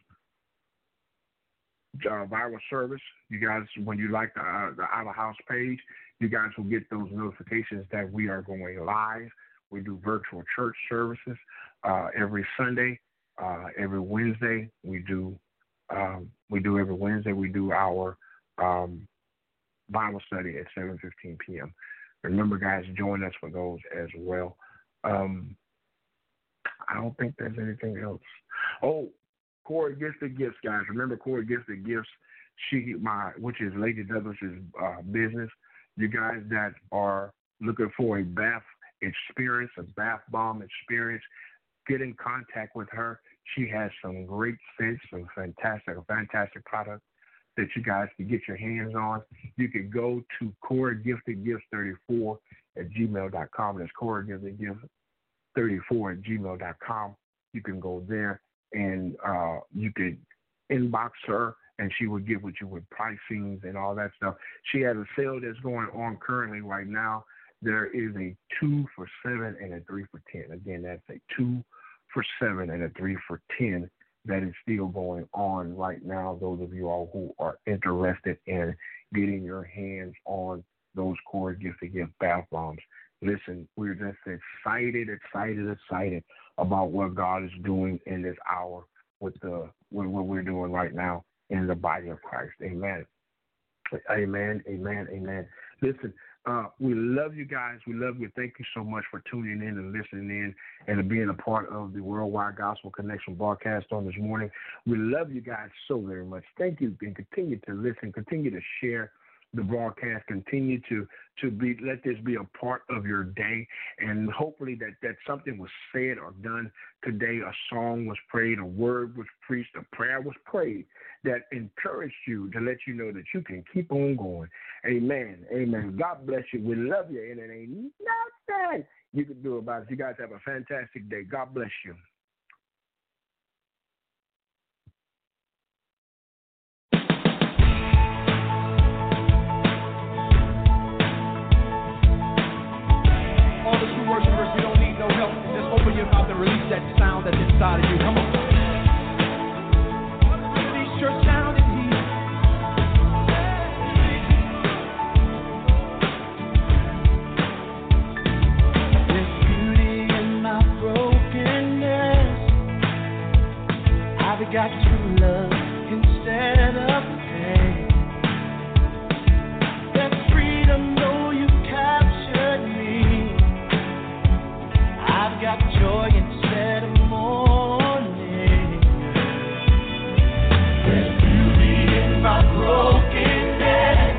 uh, viral service. You guys, when you like the, uh, the Abba House page, you guys will get those notifications that we are going live. We do virtual church services uh, every Sunday, uh, every Wednesday. We do um, we do every Wednesday. We do our um, Bible study at seven fifteen p.m. Remember, guys, join us for those as well. Um, I don't think there's anything else. Oh, Corey Gifted Gifts, guys. Remember Corey Gifted Gifts, she my which is Lady Douglas's uh, business. You guys that are looking for a bath experience, a bath bomb experience, get in contact with her. She has some great scents, some fantastic, a fantastic product that you guys can get your hands on. You can go to Corey Gifted Gifts thirty-four at gmail dot com. That's Corey Gifted Gifts thirty-four at gmail dot com. You can go there and uh, you can inbox her, and she will get with you with pricings and all that stuff. She has a sale that's going on currently right now. There is a two for seven and a three for ten. Again, that's a two for seven and a three for ten that is still going on right now. Those of you all who are interested in getting your hands on those Corey Gifted Gift bath bombs, listen, we're just excited, excited, excited about what God is doing in this hour with the with what we're doing right now in the body of Christ. Amen. Amen. Amen. Amen. Listen, uh, we love you guys. We love you. Thank you so much for tuning in and listening in and being a part of the Worldwide Gospel Connection broadcast on this morning. We love you guys so very much. Thank you, and continue to listen, continue to share the broadcast. Continue to to be let this be a part of your day, and hopefully that, that something was said or done today. A song was prayed, a word was preached, a prayer was prayed that encouraged you to let you know that you can keep on going. Amen. Amen. God bless you. We love you, and it ain't nothing you can do about it. You guys have a fantastic day. God bless you. Worshipers, you don't need no help. Just open your mouth and release that sound that's inside of you. Come on. Release your sound in here. There's beauty in my brokenness. I've got true love instead of pain. There's freedom, though you captured me. I've got joy instead of mourning. There's beauty in my brokenness.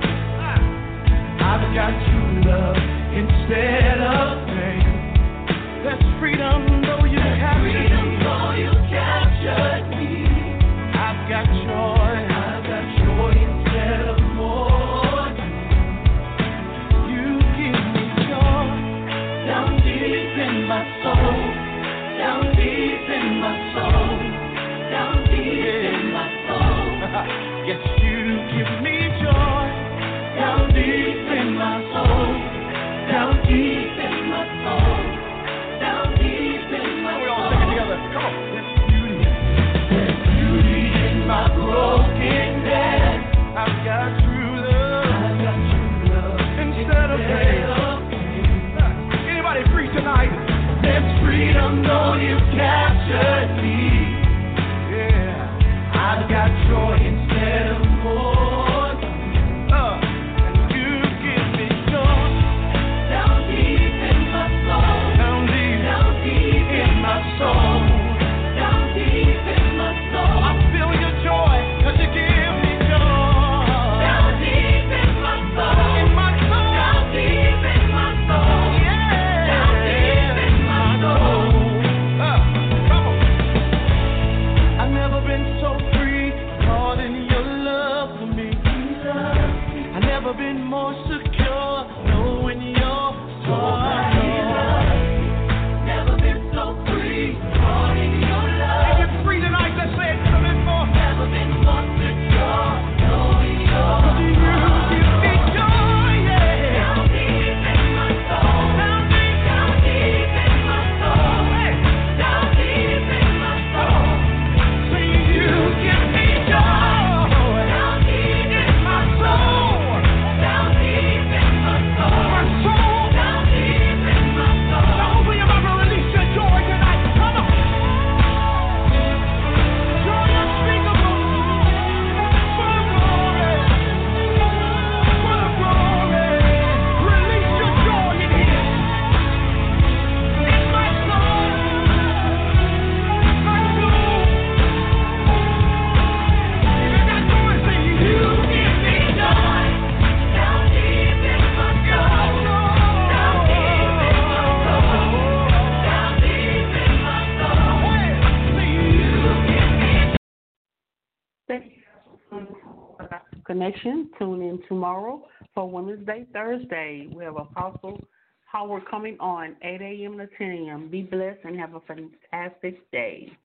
I've got true love instead of pain. There's freedom though you captured me. Though you captured me. I've got joy. I've got joy instead of mourning. You give me joy down deep in my soul, down deep in my soul, down deep in my soul. Yes, you give me joy, down deep in my soul, down deep in my soul, down deep in my soul. We all sing it together. Come on. There's beauty, there's beauty in my brokenness. I've got true love, I've got true love instead of pain. Anybody free tonight? There's freedom, though you captured me. Yeah, I've got joy instead of mourning. Uh, and you give me joy down deep in my soul, down deep, down deep in my soul, down deep in my soul. I feel your joy, 'cause you give me joy down deep in my soul, in my soul, down deep in my soul. Yeah, down deep in my soul. Uh, come on. I've never been so free, caught in your love for me. I've never been more secure, knowing you're so never been so free, caught in your love. If you're free tonight, let's say it. Never been more. Never been more secure, knowing you're so you give me joy, yeah. Down deep in my soul, down deep, down deep in my soul, hey. Down deep in my soul. Say you give me joy, down deep in my soul, down deep in my soul, my soul, down deep in my soul. Now open your mouth and release your joy tonight. Come on. Joy unspeakable, for the glory, for the glory. Release your joy in here. In my soul, my soul. Even that noise say you give me joy. Down deep in my soul, down deep in my soul, down deep in my soul. Hey, say you give me joy. Thank you for Connection. Tune in tomorrow for Women's Day Thursday. We have Apostle Howard coming on eight a.m. to ten a.m. Be blessed and have a fantastic day.